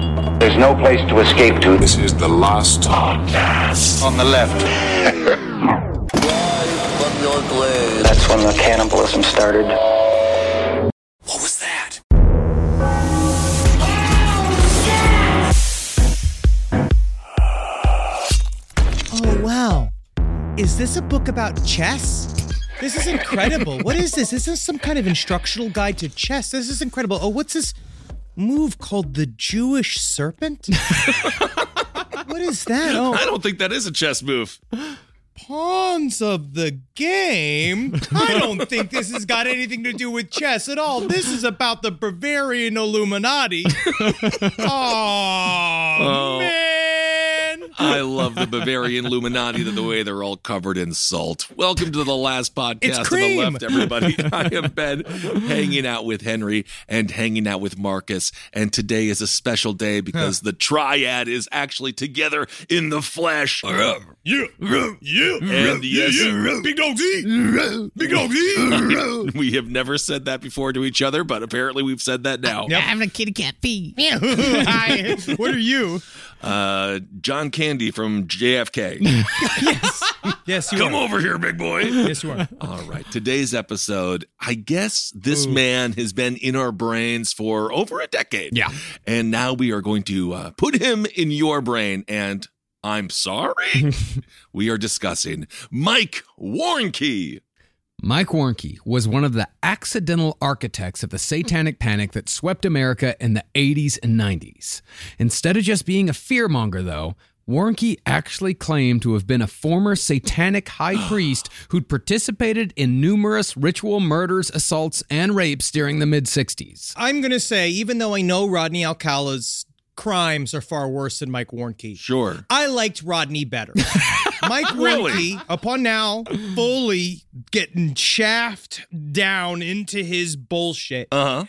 There's no place to escape to. This is the last podcast. On the left. That's when the cannibalism started. What was that? Oh, wow. Is this a book about chess? This is incredible. What is this? Is this some kind of instructional guide to chess? This is incredible. Oh, what's this move called the Jewish serpent? What is that? Oh, I don't think that is a chess move. pawns of the game? I don't think this has got anything to do with chess at all. This is about the Bavarian Illuminati. Oh, man. I love the Bavarian Illuminati, the way they're all covered in salt. Welcome to the last podcast to the left, everybody. I have been hanging out with Henry and hanging out with Marcus, and today is a special day because the triad is actually together in the flesh. Yeah. And yes, Big dog Z. Big dog Z. we have never said that before to each other, but apparently we've said that now. Yep. I'm a kitty cat pee. Hi. What are you? John Candy from JFK. Yes, you Come are. over here, big boy. Yes, you are. All right. Today's episode, I guess this man has been in our brains for over a decade. Yeah. And now we are going to put him in your brain. And I'm sorry, we are discussing Mike Warnke. Mike Warnke was one of the accidental architects of the satanic panic that swept America in the 80s and 90s. Instead of just being a fearmonger, though, Warnke actually claimed to have been a former satanic high priest who'd participated in numerous ritual murders, assaults, and rapes during the mid-60s. I'm going to say, even though I know Rodney Alcala's crimes are far worse than Mike Warnke, Sure. I liked Rodney better. Mike Really? Warnke, upon now fully getting shafted down into his bullshit. Uh-huh.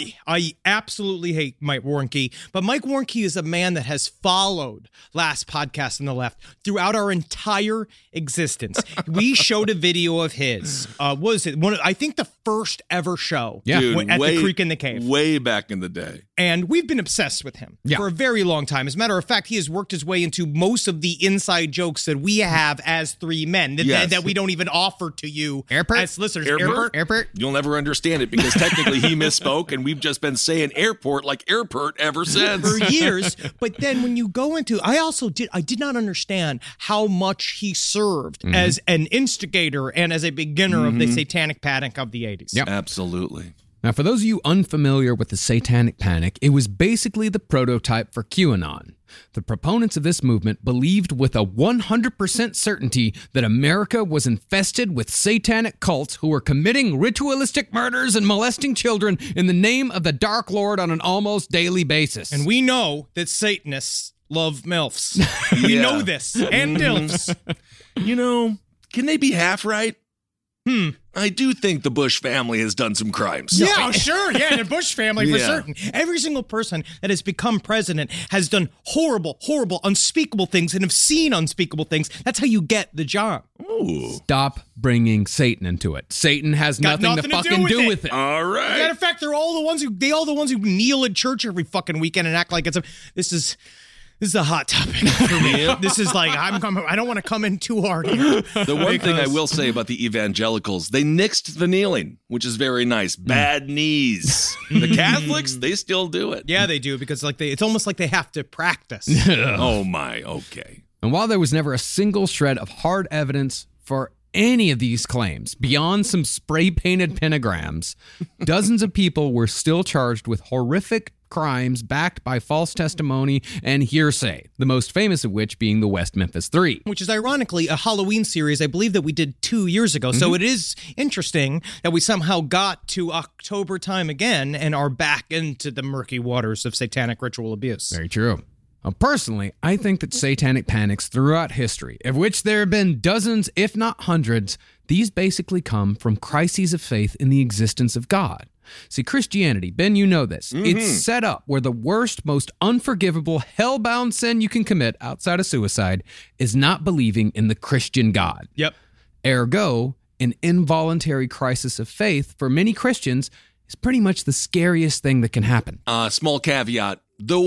I absolutely hate Mike Warnke, but Mike Warnke is a man that has followed Last Podcast on the Left throughout our entire existence. We showed a video of his. Was it I think the first ever show? Yeah. Dude, at the Creek in the Cave. Way back in the day. And we've been obsessed with him for a very long time. As a matter of fact, he has worked his way into most of the inside jokes that we have as three men that we don't even offer to you as listeners. Airport. You'll never understand it because technically he misspoke and we've just been saying airport like airport ever since. For years. But then when you go into, I did not understand how much he served as an instigator and as a beginner of the satanic panic of the 80s. Yep. Absolutely. Now, for those of you unfamiliar with the Satanic Panic, it was basically the prototype for QAnon. The proponents of this movement believed with a 100% certainty that America was infested with satanic cults who were committing ritualistic murders and molesting children in the name of the Dark Lord on an almost daily basis. And we know that Satanists love MILFs. We Yeah. know this. And DILFs. You know, can they be half right? I do think the Bush family has done some crimes. Yeah, sure. Yeah, the Bush family for Yeah. certain. Every single person that has become president has done horrible, horrible, unspeakable things and have seen unspeakable things. That's how you get the job. Ooh. Stop bringing Satan into it. Satan has Got nothing nothing to to do fucking with do it. with it. All right. Matter of fact, they're all the ones who kneel at church every fucking weekend and act like it's this is a hot topic for me. This is like I don't want to come in too hard here. The one thing I will say about the evangelicals, they nixed the kneeling, which is very nice. Bad knees. The Catholics, they still do it. Yeah, they do because it's almost like they have to practice. Oh my, okay. And while there was never a single shred of hard evidence for any of these claims, beyond some spray-painted pentagrams, dozens of people were still charged with horrific crimes backed by false testimony and hearsay, the most famous of which being the West Memphis 3. Which is ironically a Halloween series I believe that we did 2 years ago. So it is interesting that we somehow got to October time again and are back into the murky waters of satanic ritual abuse. Very true. Personally, I think that satanic panics throughout history, of which there have been dozens, if not hundreds, these basically come from crises of faith in the existence of God. See, Christianity, Ben, you know this. It's set up where the worst, most unforgivable, hell-bound sin you can commit outside of suicide is not believing in the Christian God. Yep. Ergo, an involuntary crisis of faith for many Christians is pretty much the scariest thing that can happen. Small caveat, the white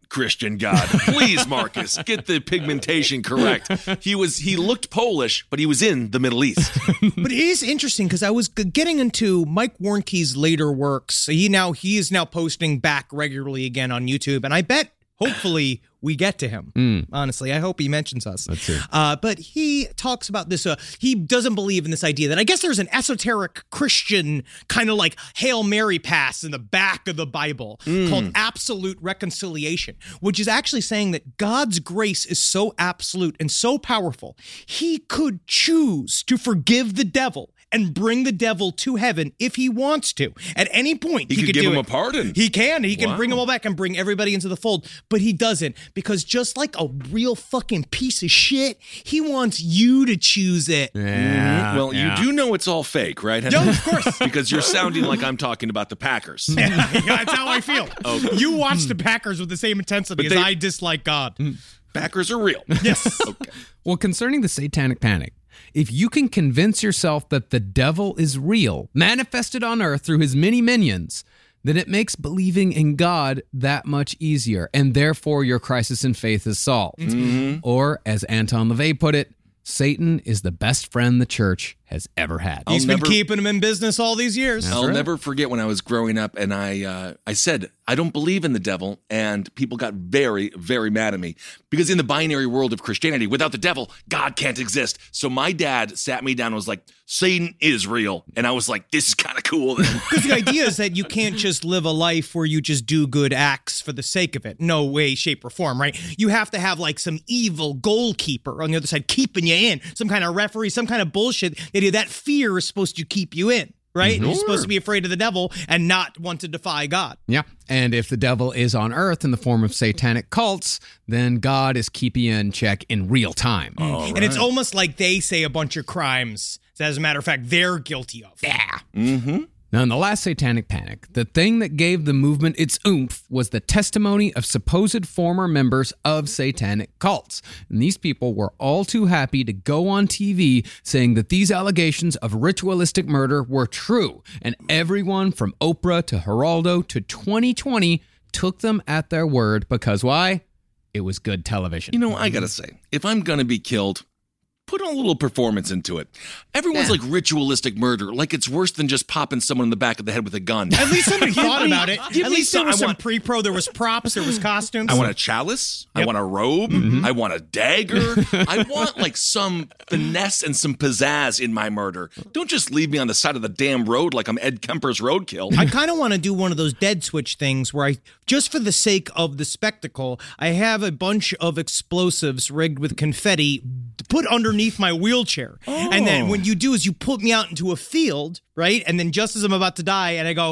Christian God. Please, Marcus, get the pigmentation correct. He looked Polish, but he was in the Middle East. But it is interesting because I was getting into Mike Warnke's later works. He is now posting back regularly again on YouTube, and I bet hopefully we get to him. Honestly, I hope he mentions us. Let's see. But he talks about this. He doesn't believe in this idea that I guess there's an esoteric Christian kind of like Hail Mary pass in the back of the Bible called absolute reconciliation, which is actually saying that God's grace is so absolute and so powerful, he could choose to forgive the devil and bring the devil to heaven if he wants to. At any point, he could give do him it. a pardon. He can bring them all back and bring everybody into the fold, but he doesn't, because just like a real fucking piece of shit, he wants you to choose it. Yeah. Well, you do know it's all fake, right? No, of course. Because you're sounding like I'm talking about the Packers. Yeah, that's how I feel. Okay. You watch the Packers with the same intensity as I dislike God. Packers are real. Yes. Okay. Well, concerning the satanic panic, if you can convince yourself that the devil is real, manifested on earth through his many minions, then it makes believing in God that much easier, and therefore your crisis in faith is solved. Or, as Anton LaVey put it, Satan is the best friend the church has ever had. He's been keeping him in business all these years. I'll never forget when I was growing up and I said, I don't believe in the devil. And people got very, very mad at me because in the binary world of Christianity, without the devil, God can't exist. So my dad sat me down and was like, Satan is real. And I was like, this is kind of cool. Because the idea is that you can't just live a life where you just do good acts for the sake of it. No way, shape, or form, right? You have to have like some evil goalkeeper on the other side keeping you in, some kind of referee, some kind of bullshit. That fear is supposed to keep you in, right? Sure. You're supposed to be afraid of the devil and not want to defy God. Yeah. And if the devil is on earth in the form of satanic cults, then God is keeping you in check in real time. And it's almost like they say a bunch of crimes that, as a matter of fact, they're guilty of. Yeah. Mm-hmm. Now, in the last satanic panic, the thing that gave the movement its oomph was the testimony of supposed former members of satanic cults. And these people were all too happy to go on TV saying that these allegations of ritualistic murder were true. And everyone from Oprah to Geraldo to 2020 took them at their word because why? It was good television. You know, I gotta say, if I'm gonna be killed, put a little performance into it. Everyone's like ritualistic murder, like it's worse than just popping someone in the back of the head with a gun. At least somebody thought about it. At least there was some pre-pro, there was props, there was costumes. I want a chalice. Yep. I want a robe. I want a dagger. I want like some finesse and some pizzazz in my murder. Don't just leave me on the side of the damn road like I'm Ed Kemper's roadkill. I kind of want to do one of those dead switch things where I, just for the sake of the spectacle, I have a bunch of explosives rigged with confetti put underneath my wheelchair. And then what you do is you put me out into a field, right? And then just as I'm about to die, and I go,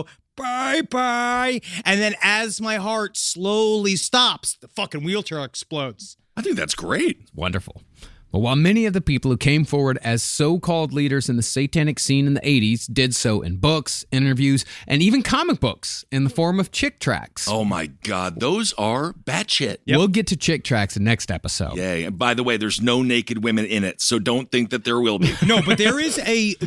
bye-bye. And then as my heart slowly stops, the fucking wheelchair explodes. I think that's great. Wonderful. But while many of the people who came forward as so-called leaders in the satanic scene in the 80s did so in books, interviews, and even comic books in the form of chick tracts. Oh my God, those are batshit. Yep. We'll get to chick tracts in next episode. Yay. And by the way, there's no naked women in it, so don't think that there will be. No, but there is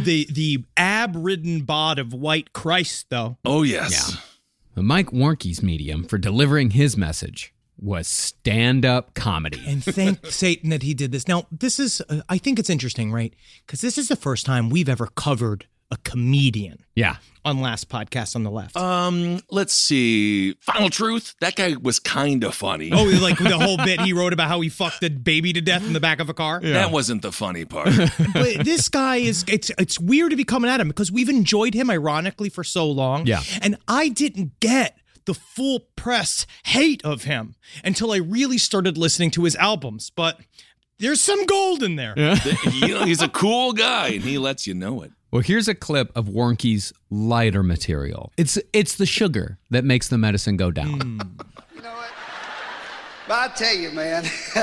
the ab-ridden bod of white Christ, though. Oh, yes. Yeah. But Mike Warnke's medium for delivering his message was stand-up comedy. And thank Satan that he did this. Now, this is, I think it's interesting, right? Because this is the first time we've ever covered a comedian. Yeah. On Last Podcast on the Left. Let's see. Final Truth. That guy was kind of funny. Oh, like the whole bit he wrote about how he fucked a baby to death in the back of a car? Yeah. That wasn't the funny part. But this guy is, it's weird to be coming at him because we've enjoyed him ironically for so long. Yeah. And I didn't get the full press hate of him until I really started listening to his albums. But there's some gold in there. Yeah. You know, he's a cool guy, and he lets you know it. Well, here's a clip of Warnke's lighter material. It's the sugar that makes the medicine go down. You know what? But I tell you, man,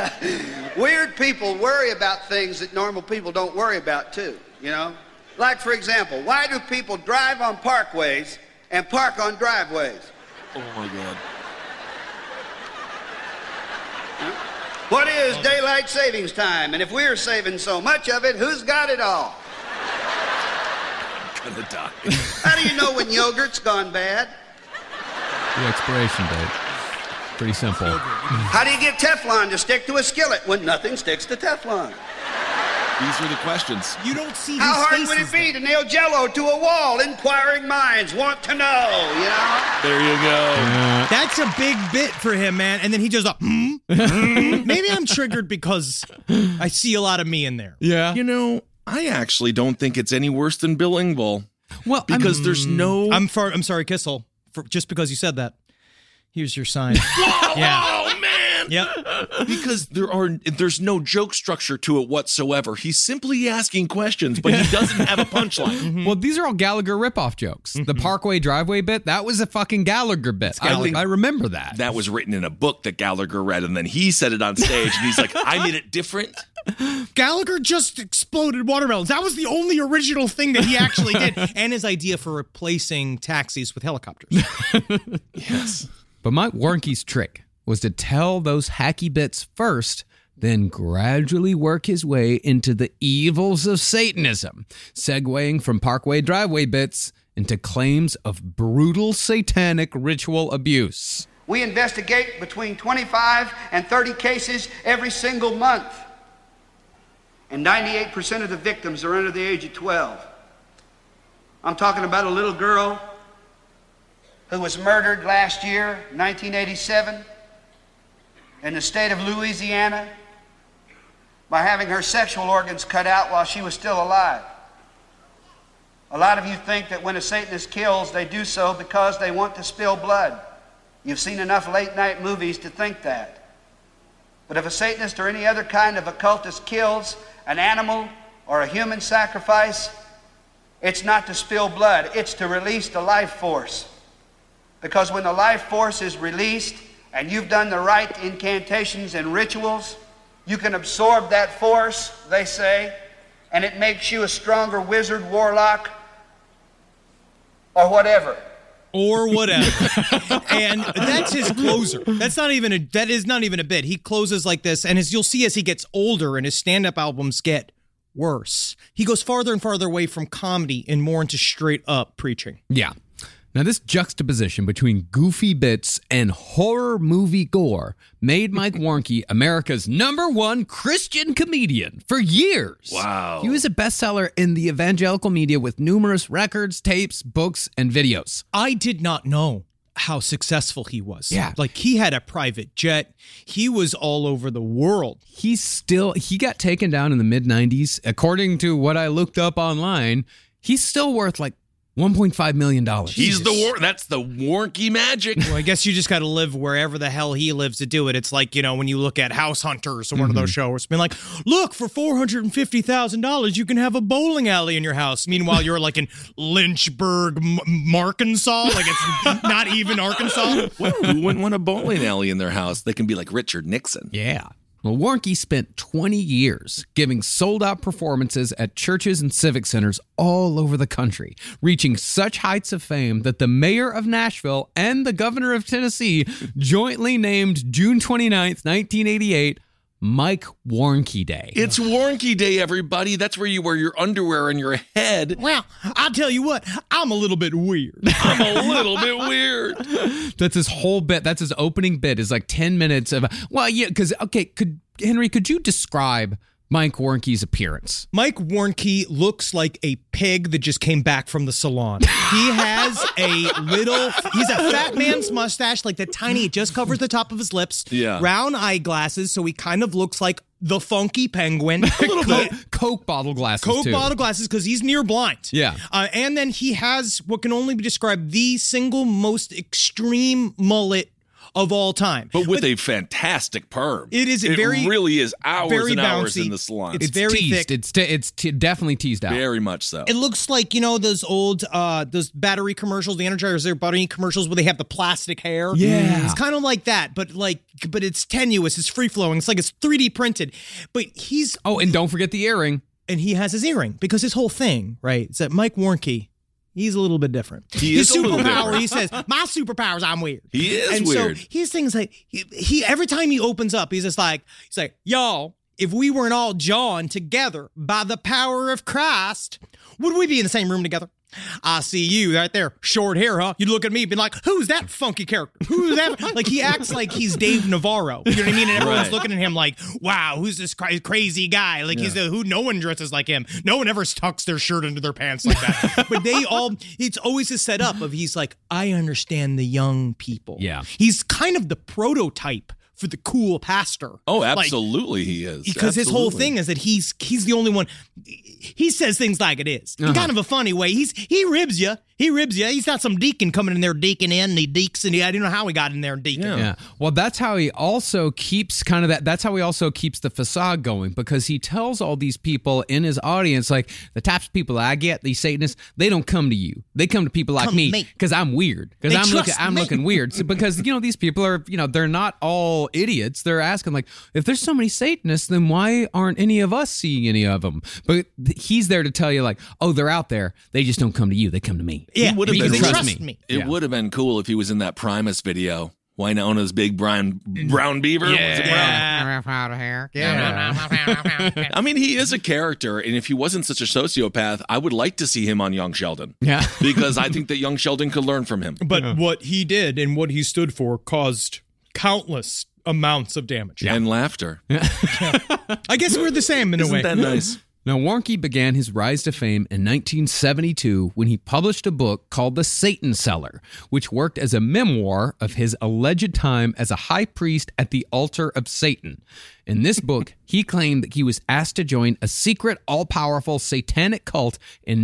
weird people worry about things that normal people don't worry about, too, you know? Like, for example, why do people drive on parkways and park on driveways? Oh, my God. What is daylight savings time? And if we're saving so much of it, who's got it all? I'm gonna die. How do you know when yogurt's gone bad? The expiration date. Pretty simple. How do you get Teflon to stick to a skillet when nothing sticks to Teflon? These are the questions. You don't see How his hard would faces, it be to nail Jell-O to a wall? Inquiring minds want to know, you know? There you go. That's a big bit for him, man. And then he just maybe I'm triggered because I see a lot of me in there. Yeah. You know, I actually don't think it's any worse than Bill Engvall. Well, Because there's no... I'm sorry, Kissel, just because you said that. Here's your sign. Oh, man! Yep. Because there's no joke structure to it whatsoever. He's simply asking questions, but he doesn't have a punchline. Well, these are all Gallagher ripoff jokes. The Parkway Driveway bit, that was a fucking Gallagher bit. I remember that. That was written in a book that Gallagher read, and then he said it on stage, and he's like, I made it different. Gallagher just exploded watermelons. That was the only original thing that he actually did. And his idea for replacing taxis with helicopters. Yes. But Mike Warnke's trick was to tell those hacky bits first, then gradually work his way into the evils of Satanism, segueing from Parkway Driveway bits into claims of brutal satanic ritual abuse. We investigate between 25 and 30 cases every single month. And 98% of the victims are under the age of 12. I'm talking about a little girl who was murdered last year, 1987, in the state of Louisiana by having her sexual organs cut out while she was still alive. A lot of you think that when a Satanist kills, they do so because they want to spill blood. You've seen enough late-night movies to think that. But if a Satanist or any other kind of occultist kills an animal or a human sacrifice, it's not to spill blood, it's to release the life force. Because when the life force is released and you've done the right incantations and rituals, you can absorb that force, they say, and it makes you a stronger wizard, warlock, or whatever. Or whatever. And that's his closer. That is not even a bit. He closes like this, and as you'll see as he gets older and his stand-up albums get worse, he goes farther and farther away from comedy and more into straight-up preaching. Yeah. Now, this juxtaposition between goofy bits and horror movie gore made Mike Warnke America's #1 Christian comedian for years. Wow. He was a bestseller in the evangelical media with numerous records, tapes, books, and videos. I did not know how successful he was. Yeah. Like, he had a private jet. He was all over the world. He got taken down in the mid-90s. According to what I looked up online, he's still worth like $1.5 million. That's the Warnke magic. Well, I guess you just got to live wherever the hell he lives to do it. It's like, when you look at House Hunters or one of those shows, it's been like, look, for $450,000, you can have a bowling alley in your house. Meanwhile, you're like in Lynchburg, Arkansas. Like, it's not even Arkansas. Well, who wouldn't want a bowling alley in their house? They can be like Richard Nixon. Yeah. Well, Warnke spent 20 years giving sold-out performances at churches and civic centers all over the country, reaching such heights of fame that the mayor of Nashville and the governor of Tennessee jointly named June 29th, 1988, Mike Warnke Day. It's Warnke Day, everybody. That's where you wear your underwear on your head. Well, I'll tell you what, I'm a little bit weird. I'm a little bit weird. That's his whole bit. That's his opening bit is like 10 minutes of, well, yeah, because, okay, Henry, could you describe Mike Warnke's appearance? Mike Warnke looks like a pig that just came back from the salon. He has he's a fat man's mustache, like the tiny, it just covers the top of his lips. Yeah. Round eyeglasses, so he kind of looks like the funky penguin. A little bit. Coke bottle glasses, Coke bottle glasses, because he's near blind. Yeah. And then he has what can only be described the single most extreme mullet of all time. But with a fantastic perm. It really is hours very and hours bouncy. in the salon. It's very teased. thick. It's definitely teased out. Very much so. It looks like, those old, those battery commercials, the Energizer, their battery commercials where they have the plastic hair. Yeah. It's kind of like that, but it's tenuous, it's free-flowing, it's like it's 3D printed. But he's... Oh, and don't forget the earring. And he has his earring, because his whole thing, right, is that Mike Warnke, he's a little bit different. His superpower, he says, my superpower is I'm weird. He is and weird. So his thing's like, he every time he opens up, he's like, y'all, if we weren't all John together by the power of Christ, would we be in the same room together? I see you right there, short hair, huh? You look at me, being like, who's that funky character? Who's that? Like, he acts like he's Dave Navarro. You know what I mean? And everyone's looking at him like, wow, who's this crazy guy? Like, he's who? No one dresses like him. No one ever tucks their shirt into their pants like that. But it's always a setup of he's like, I understand the young people. Yeah. He's kind of the prototype for the cool pastor. Oh, absolutely, he is. Because his whole thing is that he's the only one. He says things like it is in kind of a funny way. He ribs you. He's not some deacon coming in there deacon in, and he deeks, and I don't know how he got in there and deacon. Yeah. Well, that's how he also keeps that's how he also keeps the facade going, because he tells all these people in his audience, like, the types of people I get, these Satanists, they don't come to you. They come to people like me because I'm weird. Because I'm looking weird. So, because, these people are, they're not all idiots. They're asking, like, if there's so many Satanists, then why aren't any of us seeing any of them? But he's there to tell you, like, oh, they're out there. They just don't come to you. They come to me. Yeah, would have been they trust me. It would have been cool if he was in that Primus video. Wynonna's big brown beaver. Yeah. I mean, he is a character, and if he wasn't such a sociopath, I would like to see him on Young Sheldon. Yeah. Because I think that Young Sheldon could learn from him. But what he did and what he stood for caused countless amounts of damage. And laughter. I guess we're the same in a way. Isn't that nice? Now, Warnke began his rise to fame in 1972 when he published a book called The Satan Seller, which worked as a memoir of his alleged time as a high priest at the altar of Satan. In this book, he claimed that he was asked to join a secret, all-powerful satanic cult in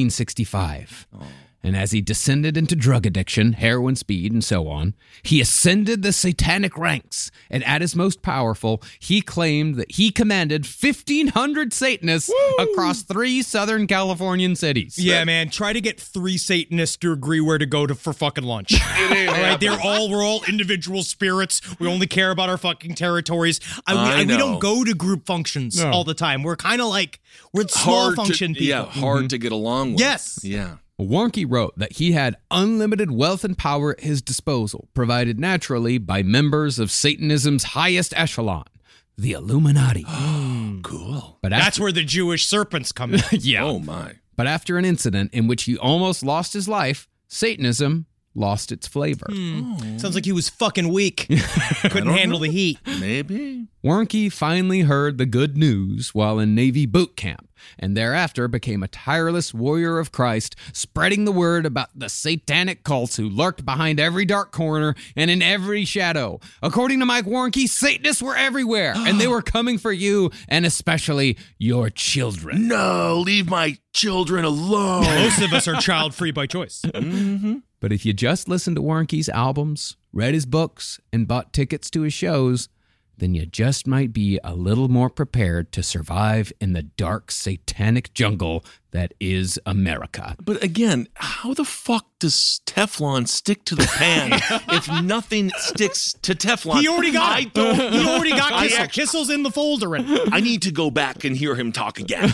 1965. And as he descended into drug addiction, heroin, speed, and so on, he ascended the satanic ranks. And at his most powerful, he claimed that he commanded 1,500 Satanists across 3 Southern Californian cities. Yeah, man. Try to get 3 Satanists to agree where to go for fucking lunch. All right, we're all individual spirits. We only care about our fucking territories. We don't go to group functions all the time. We're kind of like, we're small function people. Yeah, hard to get along with. Yes. Yeah. Warnke wrote that he had unlimited wealth and power at his disposal, provided naturally by members of Satanism's highest echelon, the Illuminati. Cool. But that's where the Jewish serpents come in. Yeah. Oh, my. But after an incident in which he almost lost his life, Satanism lost its flavor. Sounds like he was fucking weak. Couldn't handle the heat. Maybe. Warnke finally heard the good news while in Navy boot camp, and thereafter became a tireless warrior of Christ, spreading the word about the satanic cults who lurked behind every dark corner and in every shadow. According to Mike Warnke, Satanists were everywhere, and they were coming for you, and especially your children. No, leave my children alone. Most of us are child-free by choice. But if you just listened to Warnke's albums, read his books, and bought tickets to his shows, then you just might be a little more prepared to survive in the dark satanic jungle that is America. But again, how the fuck does Teflon stick to the pan if nothing sticks to Teflon? He already got Kissel. Kissel's in the folder. I need to go back and hear him talk again.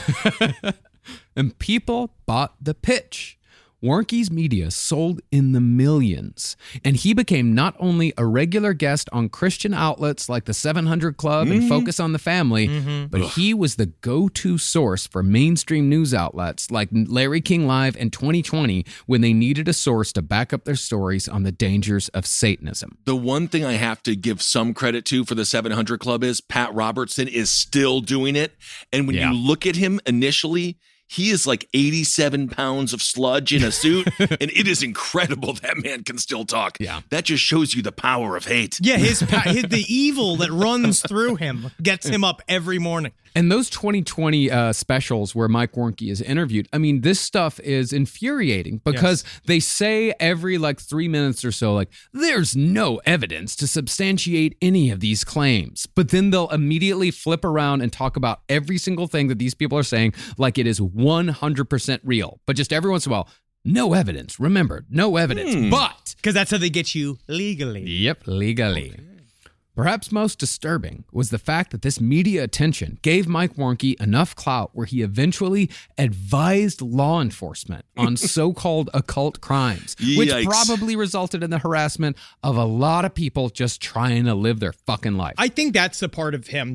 And people bought the pitch. Warnke's media sold in the millions, and he became not only a regular guest on Christian outlets like the 700 Club and Focus on the Family, but he was the go-to source for mainstream news outlets like Larry King Live and 2020 when they needed a source to back up their stories on the dangers of Satanism. The one thing I have to give some credit to for the 700 Club is Pat Robertson is still doing it, and when you look at him initially, he is like 87 pounds of sludge in a suit, and it is incredible that man can still talk. Yeah. That just shows you the power of hate. Yeah, the evil that runs through him gets him up every morning. And those 2020 specials where Mike Warnke is interviewed, I mean, this stuff is infuriating because they say every 3 minutes or so, there's no evidence to substantiate any of these claims. But then they'll immediately flip around and talk about every single thing that these people are saying like it is 100% real. But just every once in a while, no evidence. Remember, no evidence. But because that's how they get you legally. Yep, legally. Okay. Perhaps most disturbing was the fact that this media attention gave Mike Warnke enough clout where he eventually advised law enforcement on so-called occult crimes, which probably resulted in the harassment of a lot of people just trying to live their fucking life. I think that's the part of him that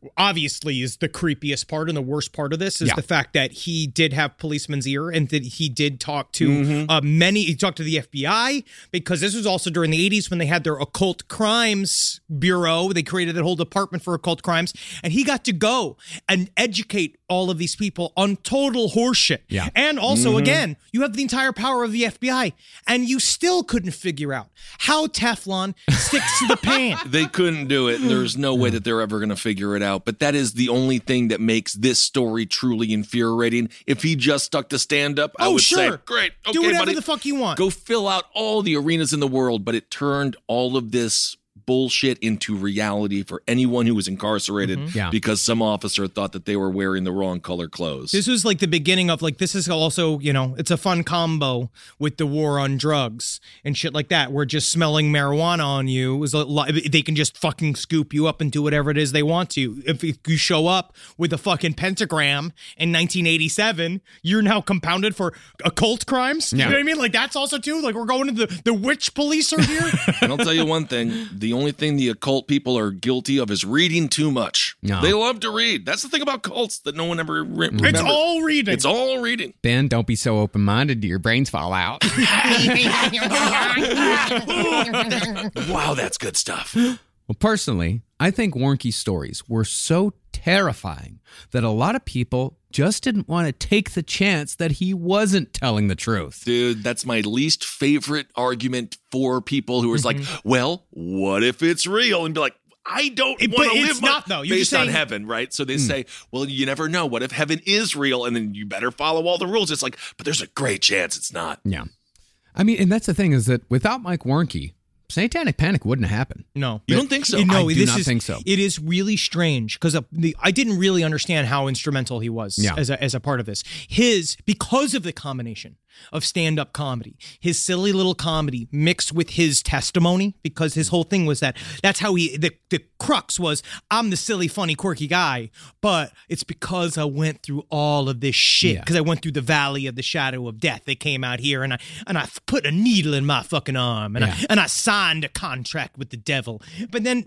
obviously is the creepiest part and the worst part of this is the fact that he did have policeman's ear and that he did talk to he talked to the FBI, because this was also during the 80s when they had their occult crimes bureau. They created that whole department for occult crimes, and he got to go and educate all of these people on total horseshit. Yeah. And also, again, you have the entire power of the FBI, and you still couldn't figure out how Teflon sticks to the pan. They couldn't do it. There's no way that they're ever going to figure it out. But that is the only thing that makes this story truly infuriating. If he just stuck to stand-up, I would say, great, okay, do whatever buddy, the fuck you want. go fill out all the arenas in the world. But it turned all of this bullshit into reality for anyone who was incarcerated because some officer thought that they were wearing the wrong color clothes. This was like the beginning of this is also, it's a fun combo with the war on drugs and shit like that, where just smelling marijuana on you is a lot. They can just fucking scoop you up and do whatever it is they want to. If you show up with a fucking pentagram in 1987, you're now compounded for occult crimes. You know what I mean? That's also too, we're going to the witch police are here. And I'll tell you one thing, the only thing the occult people are guilty of is reading too much. No. They love to read. That's the thing about cults that no one ever remembers. It's all reading. It's all reading. Ben, don't be so open-minded. Your brains fall out. Wow, that's good stuff. Well, personally, I think Warnke's stories were so terrifying that a lot of people just didn't want to take the chance that he wasn't telling the truth. Dude, that's my least favorite argument for people who are like, well, what if it's real? And be like, I don't want to live not, though. based on heaven, right? So they say, well, you never know. What if heaven is real? And then you better follow all the rules. It's like, but there's a great chance it's not. Yeah. I mean, and that's the thing is that without Mike Warnke, Satanic Panic wouldn't happen. No. You don't think so? No, I do not think so. It is really strange because I didn't really understand how instrumental he was as a part of this. Because of the combination of stand-up comedy, his silly little comedy mixed with his testimony, because his whole thing was that's how the crux was, I'm the silly, funny, quirky guy, but it's because I went through all of this shit, because I went through the valley of the shadow of death. They came out here and I put a needle in my fucking arm and I signed a contract with the devil. But then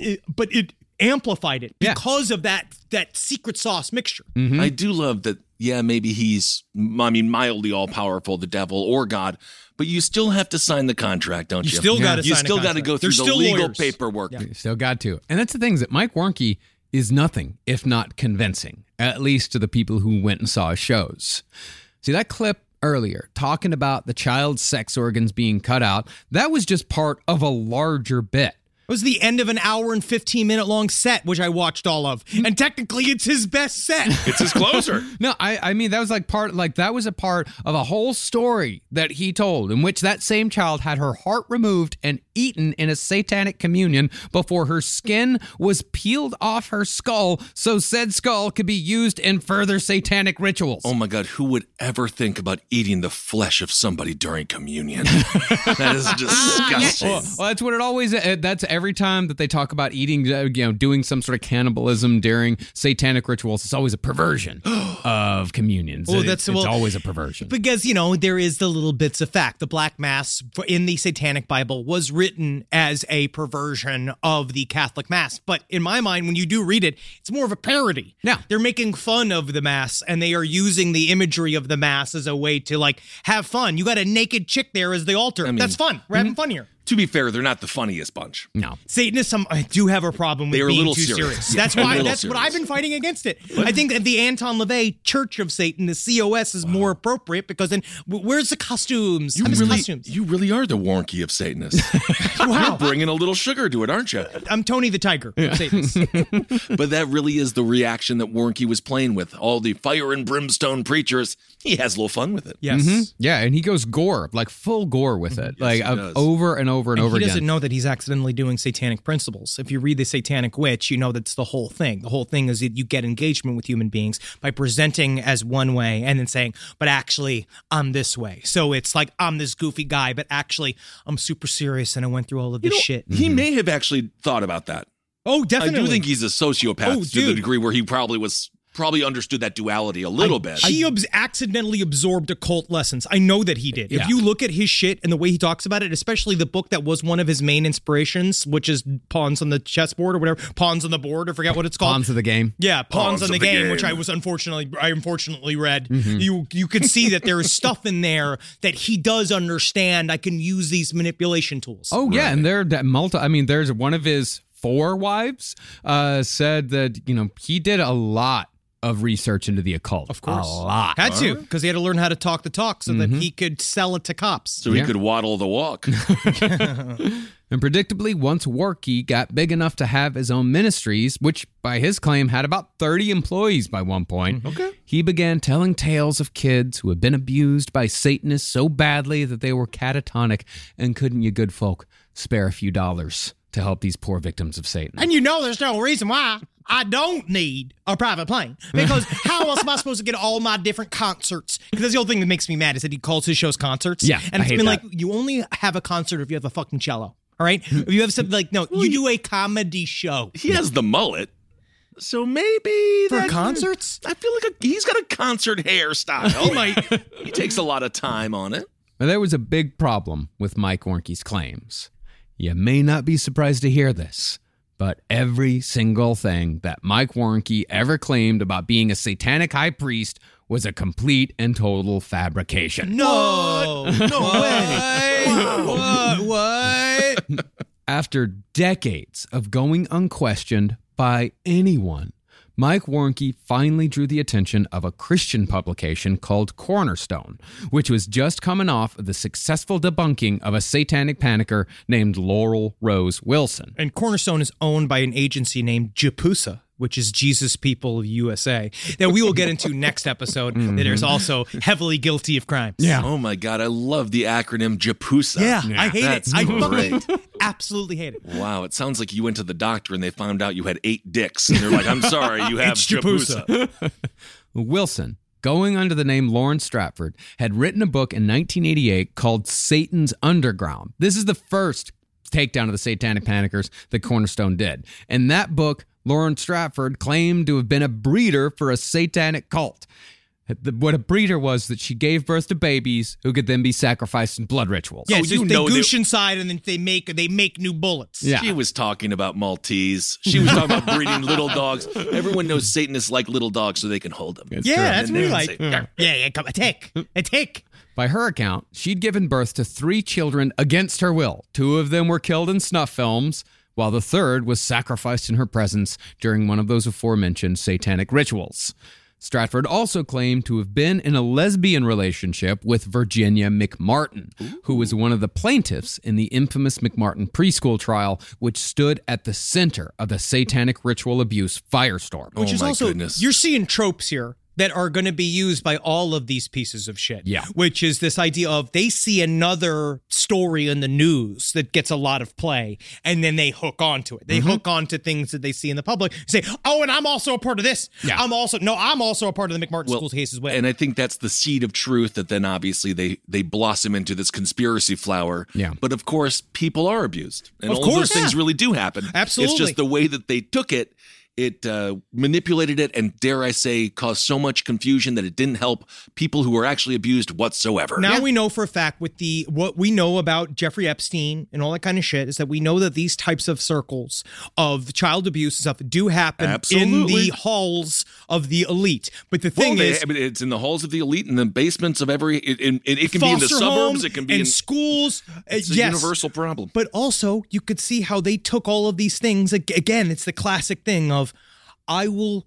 it amplified it because of that secret sauce mixture. I do love that. Yeah, maybe he's, mildly all-powerful, the devil or God, but you still have to sign the contract, don't you? You still got to sign You still got to go through the legal paperwork. You still got to. And that's the thing is that Mike Warnke is nothing if not convincing, at least to the people who went and saw his shows. See, that clip earlier, talking about the child's sex organs being cut out, that was just part of a larger bit. It was the end of an hour and 15-minute long set, which I watched all of. And technically, it's his best set. It's his closer. No, I mean, that was that was a part of a whole story that he told in which that same child had her heart removed and eaten in a satanic communion before her skin was peeled off her skull so said skull could be used in further satanic rituals. Oh my God, who would ever think about eating the flesh of somebody during communion? That is disgusting. Well, that's what it always is. That's every time that they talk about eating, doing some sort of cannibalism during satanic rituals, it's always a perversion of communions. Well, it's always a perversion. Because, there is the little bits of fact. The Black Mass in the Satanic Bible was written as a perversion of the Catholic Mass. But in my mind, when you do read it, it's more of a parody. Yeah. They're making fun of the Mass, and they are using the imagery of the Mass as a way to, have fun. You got a naked chick there as the altar. That's fun. We're having fun here. To be fair, they're not the funniest bunch. No. Satanists, I do have a problem with being too serious. That's why. That's what I've been fighting against it. I think that the Anton LaVey Church of Satan, the COS, is more appropriate because then where's the costumes? You really are the Warnke of Satanists. Wow. You're bringing a little sugar to it, aren't you? I'm Tony the Tiger of Satanists. But that really is the reaction that Warnke was playing with. All the fire and brimstone preachers, he has a little fun with it. Yes. Mm-hmm. Yeah, and he goes gore, full gore with it. Over and over and over again. He doesn't know that he's accidentally doing satanic principles. If you read The Satanic Witch, you know that's the whole thing. The whole thing is that you get engagement with human beings by presenting as one way and then saying, but actually, I'm this way. So it's like, I'm this goofy guy, but actually, I'm super serious and I went through all of this shit. He may have actually thought about that. Oh, definitely. I do think he's a sociopath to the degree where he probably was probably understood that duality a little bit. He accidentally absorbed occult lessons. I know that he did. Yeah. If you look at his shit and the way he talks about it, especially the book that was one of his main inspirations, which is Pawns on the Chessboard or whatever, Pawns on the Board, I forget what it's called. Pawns of the Game. Yeah, Pawns on the of the game, which Game. I unfortunately read. You can see that there is stuff in there that he does understand. I can use these manipulation tools. Oh, yeah. And there's one of his 4 wives said that, he did a lot of research into the occult. Of course. A lot. Had to, because he had to learn how to talk the talk so that he could sell it to cops. So he could waddle the walk. And predictably, once Warnke got big enough to have his own ministries, which by his claim had about 30 employees by one point, he began telling tales of kids who had been abused by Satanists so badly that they were catatonic, and couldn't you good folk spare a few dollars to help these poor victims of Satan? And there's no reason why I don't need a private plane, because how else am I supposed to get all my different concerts? Because that's the only thing that makes me mad is that he calls his shows concerts. Yeah, and I it's hate been that. like, you only have a concert if you have a fucking cello. All right? If you have something like, no, you do a comedy show. He has the mullet. So maybe For concerts? I feel like he's got a concert hairstyle. He takes a lot of time on it. Now, there was a big problem with Mike Warnke's claims. You may not be surprised to hear this, but every single thing that Mike Warnke ever claimed about being a satanic high priest was a complete and total fabrication. No way. What? After decades of going unquestioned by anyone, Mike Warnke finally drew the attention of a Christian publication called Cornerstone, which was just coming off of the successful debunking of a satanic panicker named Laurel Rose Wilson. And Cornerstone is owned by an agency named JPUSA, which is Jesus People USA, that we will get into next episode, that is also heavily guilty of crimes. Yeah. Oh my God, I love the acronym JPUSA. Yeah, I hate That's it. I great. fucking absolutely hate it. Wow, it sounds like you went to the doctor and they found out you had 8 dicks. And they're like, I'm sorry, you have It's JPUSA. Wilson, going under the name Lawrence Stratford, had written a book in 1988 called Satan's Underground. This is the first takedown of the satanic panickers that Cornerstone did. In that book, Lawrence Stratford claimed to have been a breeder for a satanic cult. What a breeder was that she gave birth to babies who could then be sacrificed in blood rituals. Yeah, Oh, so you they know goosh inside and then they make new bullets. Yeah. She was talking about Maltese. She was talking about breeding little dogs. Everyone knows Satanists like little dogs so they can hold them. Yeah, that's And me they like, say, yeah, come, a tick. By her account, she'd given birth to 3 children against her will. 2 of them were killed in snuff films, while the third was sacrificed in her presence during one of those aforementioned satanic rituals. Stratford also claimed to have been in a lesbian relationship with Virginia McMartin, who was one of the plaintiffs in the infamous McMartin preschool trial, which stood at the center of the satanic ritual abuse firestorm. Which is my also, goodness. you're seeing tropes here that are going to be used by all of these pieces of shit. Yeah. Which is this idea of they see another story in the news that gets a lot of play, and then they hook onto it. They hook onto things that they see in the public. Say, oh, and I'm also a part of this. Yeah. I'm also a part of the McMartin School's case as well. And I think that's the seed of truth that then obviously they blossom into this conspiracy flower. Yeah. But of course, people are abused. And Of all those course, things yeah. really do happen. Absolutely. It's just the way that they took it. It manipulated it and, dare I say, caused so much confusion that it didn't help people who were actually abused whatsoever. Now we know for a fact with what we know about Jeffrey Epstein and all that kind of shit is that we know that these types of circles of child abuse and stuff do happen in Absolutely. the halls of the elite. But the thing is, it's in the halls of the elite, in the basements of every. It can be in the foster suburbs. homes It can be in in schools. It's a yes. universal problem. But also, you could see how they took all of these things. Again, it's the classic thing of, I will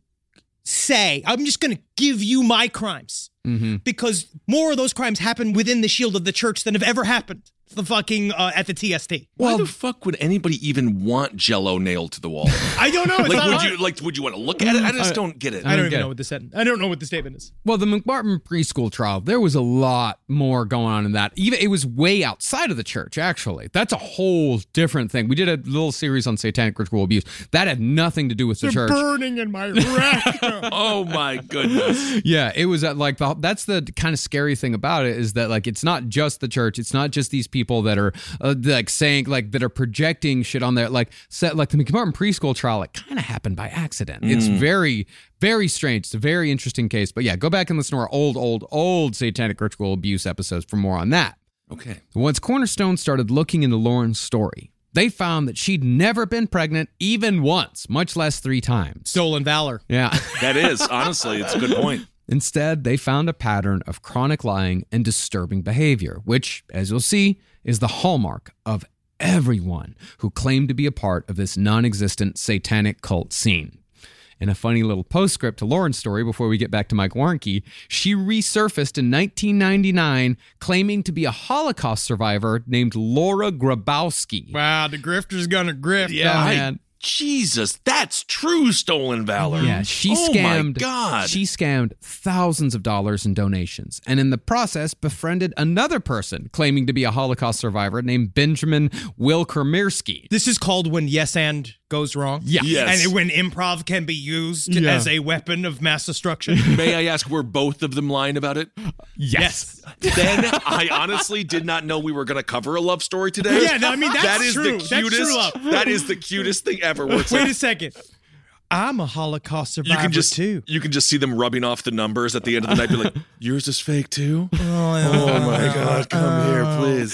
say, I'm just going to give you my crimes. Because more of those crimes happen within the shield of the church than have ever happened the fucking at the TST. Why the fuck would anybody even want Jell-O nailed to the wall? I don't know. It's not Would you want to look at it? I just don't get it. I don't get even it. know what I don't know what the statement is. Well, the McMartin preschool trial, there was a lot more going on in that. Even it was way outside of the church, actually. That's a whole different thing. We did a little series on satanic ritual abuse. That had nothing to do with the church. Burning in my rectum. Oh my goodness. Yeah, it was that's the kind of scary thing about it is that like it's not just the church, it's not just these people people that are like saying like that are projecting shit on there, like the McMartin preschool trial. It kind of happened by accident. It's very, very strange. It's a very interesting case. But yeah, go back and listen to our old satanic ritual abuse episodes for more on that. Okay. Once Cornerstone started looking into Lauren's story, they found that she'd never been pregnant even once, much less 3 times. Stolen valor. Yeah. That is, honestly, it's a good point. Instead, they found a pattern of chronic lying and disturbing behavior, which, as you'll see, is the hallmark of everyone who claimed to be a part of this non-existent satanic cult scene. In a funny little postscript to Lauren's story before we get back to Mike Warnke, she resurfaced in 1999 claiming to be a Holocaust survivor named Laura Grabowski. Wow, the grifter's gonna grift. Yeah, man. Jesus, that's true stolen valor. Yeah, she scammed. Oh my God. She scammed thousands of dollars in donations, and in the process befriended another person claiming to be a Holocaust survivor named Benjamin Wilkermirsky. This is called when yes and goes wrong. Yeah. Yes. And when improv can be used as a weapon of mass destruction. May I ask, were both of them lying about it? Yes. Then I honestly did not know we were going to cover a love story today. Yeah, no, I mean, that's that is true. The cutest, That's true love. That is the cutest thing ever. Where it's Wait like, a second. I'm a Holocaust survivor you can just too. You can just see them rubbing off the numbers at the end of the night. Be like, yours is fake too. Oh my God, come here, please.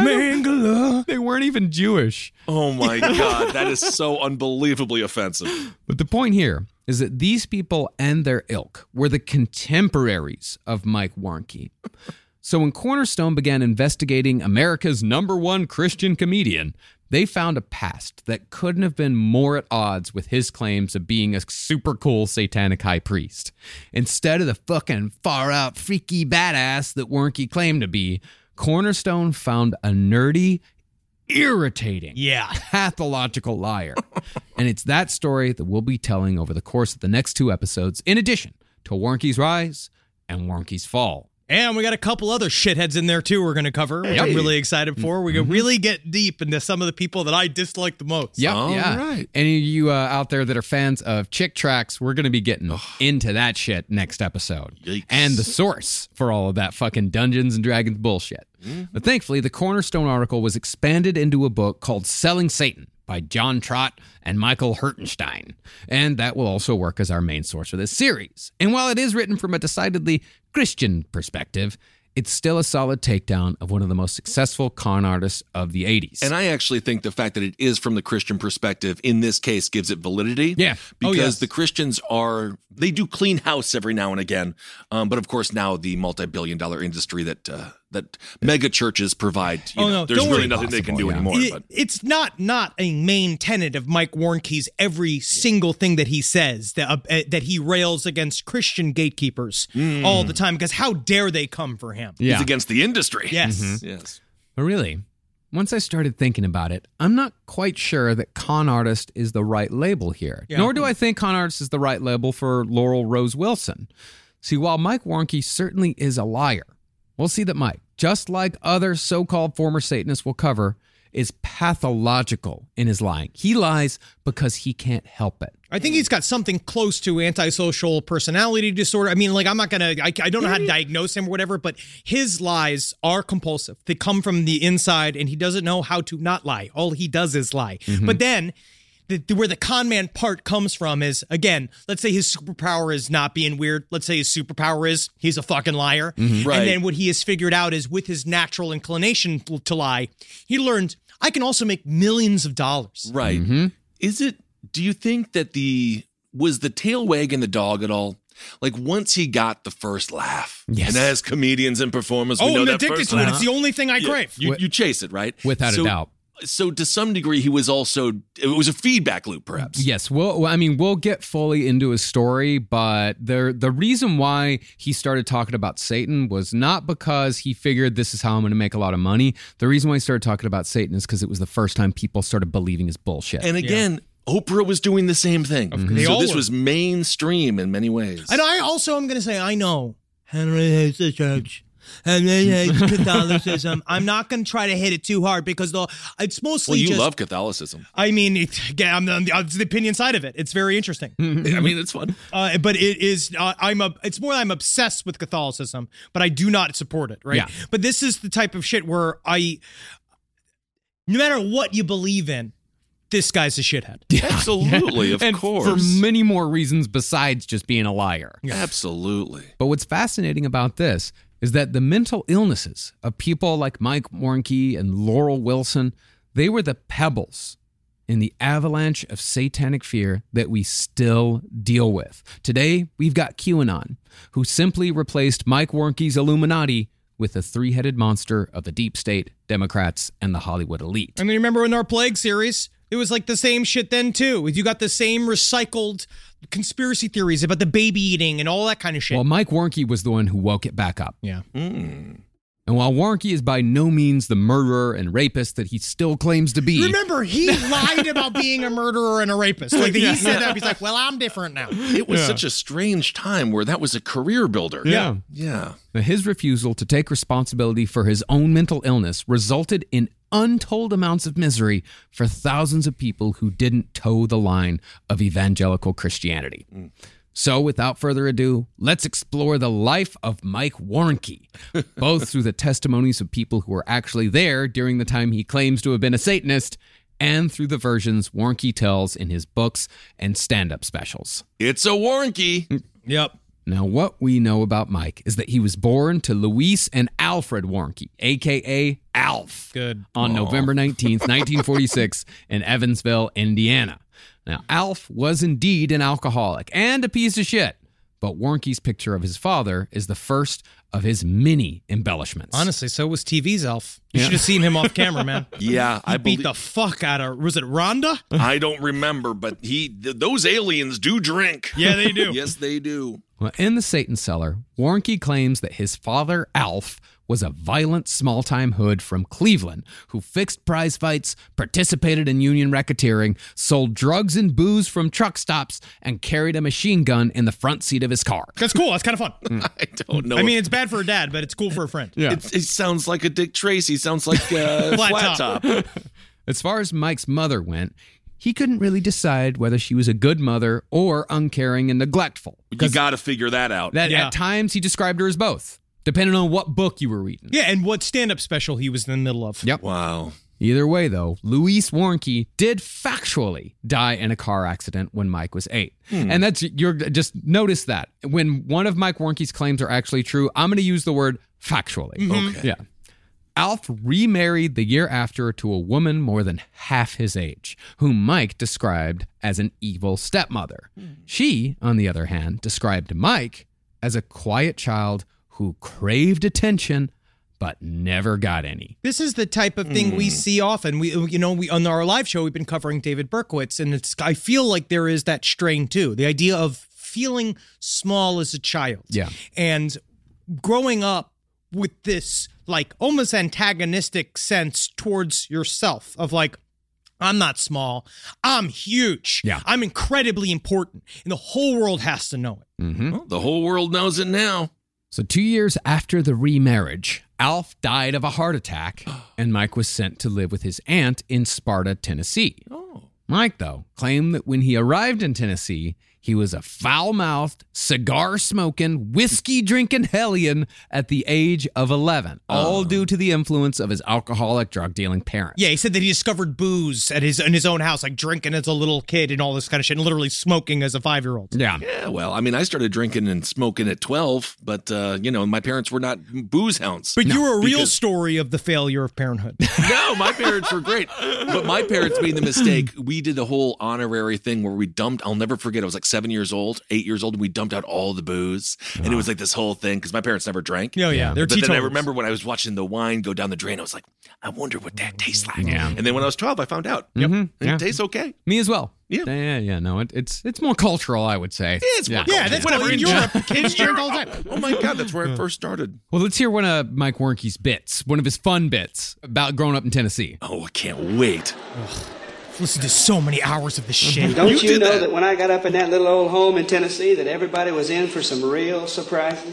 Mangala. They weren't even Jewish. Oh my God, that is so unbelievably offensive. But the point here is that these people and their ilk were the contemporaries of Mike Warnke. So when Cornerstone began investigating America's #1 Christian comedian, they found a past that couldn't have been more at odds with his claims of being a super cool satanic high priest. Instead of the fucking far-out freaky badass that Warnke claimed to be, Cornerstone found a nerdy, irritating, pathological liar. And it's that story that we'll be telling over the course of the next 2 episodes, in addition to Warnke's rise and Warnke's fall. And we got a couple other shitheads in there, too, we're going to cover, which I'm really excited for. We're going to really get deep into some of the people that I dislike the most. Yep, All yeah. right. Any of you out there that are fans of Chick Tracks, we're going to be getting into that shit next episode. Yikes. And the source for all of that fucking Dungeons and Dragons bullshit. But thankfully, the Cornerstone article was expanded into a book called Selling Satan by John Trott and Michael Hertenstein. And that will also work as our main source for this series. And while it is written from a decidedly Christian perspective, it's still a solid takedown of one of the most successful con artists of the 80s. And I actually think the fact that it is from the Christian perspective in this case gives it validity. Yeah. Because the Christians they do clean house every now and again. But of course, now the multi-billion-dollar industry that mega churches provide, there's don't really worry. nothing they can do Yeah. anymore. But It's not a main tenet of Mike Warnke's every single thing that he says, that he rails against Christian gatekeepers all the time, because how dare they come for him? Yeah. he's against the industry. Yes. Yes. But really, once I started thinking about it, I'm not quite sure that con artist is the right label here. Yeah. Nor do I think con artist is the right label for Laurel Rose Wilson. See, while Mike Warnke certainly is a liar, we'll see that Mike, just like other so-called former Satanists we'll cover, is pathological in his lying. He lies because he can't help it. I think he's got something close to antisocial personality disorder. I mean, like, I'm not going to, I don't know how to diagnose him or whatever, but his lies are compulsive. They come from the inside, and he doesn't know how to not lie. All he does is lie. But then, where the con man part comes from is, again, let's say his superpower is not being weird. Let's say his superpower is he's a fucking liar. Right. And then what he has figured out is, with his natural inclination to lie, he learned, I can also make millions of dollars. Right. Do you think that was the tail wagging the dog at all? Like, once he got the first laugh, Yes. and as comedians and performers, we know I'm that addicted first to it. laugh. It's the only thing I crave. You chase it, right? Without a doubt. So to some degree, it was a feedback loop, perhaps. Yes, we'll get fully into his story, but the reason why he started talking about Satan was not because he figured this is how I'm going to make a lot of money. The reason why he started talking about Satan is because it was the first time people started believing his bullshit. And again, Oprah was doing the same thing. They So all this were. was mainstream in many ways. And I also am going to say, I know Henry hates the church. Henry hates Catholicism. I'm not going to try to hit it too hard, because it's mostly Well, you just, love Catholicism. I mean, it's the opinion side of it. It's very interesting. I mean, it's fun. But it is, it's more I'm obsessed with Catholicism, but I do not support it, right? Yeah. But this is the type of shit where No matter what you believe in, this guy's a shithead. Absolutely, of and course. for many more reasons besides just being a liar. Absolutely. But what's fascinating about this is that the mental illnesses of people like Mike Warnke and Laurel Wilson, they were the pebbles in the avalanche of satanic fear that we still deal with. Today, we've got QAnon, who simply replaced Mike Warnke's Illuminati with the three-headed monster of the deep state, Democrats, and the Hollywood elite. I mean, remember in our Plague series, it was like the same shit then too. You got the same recycled conspiracy theories about the baby eating and all that kind of shit. Well, Mike Warnke was the one who woke it back up. Yeah. And while Warnke is by no means the murderer and rapist that he still claims to be. Remember, he lied about being a murderer and a rapist. Like, he said that. He's like, well, I'm different now. It was such a strange time where that was a career builder. Yeah. Yeah. His refusal to take responsibility for his own mental illness resulted in untold amounts of misery for thousands of people who didn't toe the line of evangelical Christianity. So without further ado, let's explore the life of Mike Warnke, both through the testimonies of people who were actually there during the time he claims to have been a Satanist, and through the versions Warnke tells in his books and stand-up specials. It's a Warnke. Yep. Now, what we know about Mike is that he was born to Louise and Alfred Warnke, a.k.a. Alf, on November 19th, 1946 in Evansville, Indiana. Now, Alf was indeed an alcoholic and a piece of shit, but Warnke's picture of his father is the first of his many embellishments. Honestly, so was TV's Alf. You should have seen him off camera, man. Yeah, I beat the fuck out of, was it Rhonda? I don't remember, but those aliens do drink. Yeah, they do. Yes, they do. Well, in The Satan Cellar, Warnke claims that his father, Alf, was a violent small-time hood from Cleveland who fixed prize fights, participated in union racketeering, sold drugs and booze from truck stops, and carried a machine gun in the front seat of his car. That's cool. That's kind of fun. I don't know. I mean, it's bad for a dad, but it's cool for a friend. Yeah. It sounds like a Dick Tracy. Sounds like Flat Top. As far as Mike's mother went, he couldn't really decide whether she was a good mother or uncaring and neglectful. You got to figure that out. At times, he described her as both, depending on what book you were reading. Yeah, and what stand-up special he was in the middle of. Yep. Wow. Either way, though, Louise Warnke did factually die in a car accident when Mike was 8. And just notice that. When one of Mike Warnke's claims are actually true, I'm going to use the word factually. Okay. Yeah. Alf remarried the year after to a woman more than half his age, whom Mike described as an evil stepmother. She, on the other hand, described Mike as a quiet child who craved attention but never got any. This is the type of thing we see often. We on our live show, we've been covering David Berkowitz, and I feel like there is that strain too. The idea of feeling small as a child. Yeah. And growing up with this like almost antagonistic sense towards yourself of like, I'm not small, I'm huge. Yeah. I'm incredibly important, and the whole world has to know it. Well, the whole world knows it now. So 2 years after the remarriage, Alf died of a heart attack, and Mike was sent to live with his aunt in Sparta, Tennessee. Mike, though, claimed that when he arrived in Tennessee, he was a foul-mouthed, cigar-smoking, whiskey-drinking hellion at the age of 11, all due to the influence of his alcoholic, drug-dealing parents. Yeah, he said that he discovered booze in his own house, like drinking as a little kid and all this kind of shit, and literally smoking as a 5-year-old. Yeah. Yeah, well, I mean, I started drinking and smoking at 12, but, my parents were not booze hounds. But you were a real story of the failure of parenthood. No, my parents were great. But my parents made the mistake. We did the whole honorary thing where we dumped, I'll never forget, I was like 8 years old, and we dumped out all the booze. And it was like this whole thing, because my parents never drank. Oh, yeah. They're But then I teetotalers. remember when I was watching the wine go down the drain, I was like, I wonder what that tastes like. Yeah. And then when I was 12, I found out. Yeah. It tastes okay. Me as well. Yeah. No, it's more cultural, I would say. It's more Yeah, that's Whatever. whatever. In Europe, kids drink all the time. Oh my God, that's where I first started. Well, let's hear one of Mike Warnke's bits, one of his fun bits about growing up in Tennessee. Oh, I can't wait. Listen to so many hours of this shit. Don't you did know that. that when I got up in that little old home in Tennessee that everybody was in for some real surprises?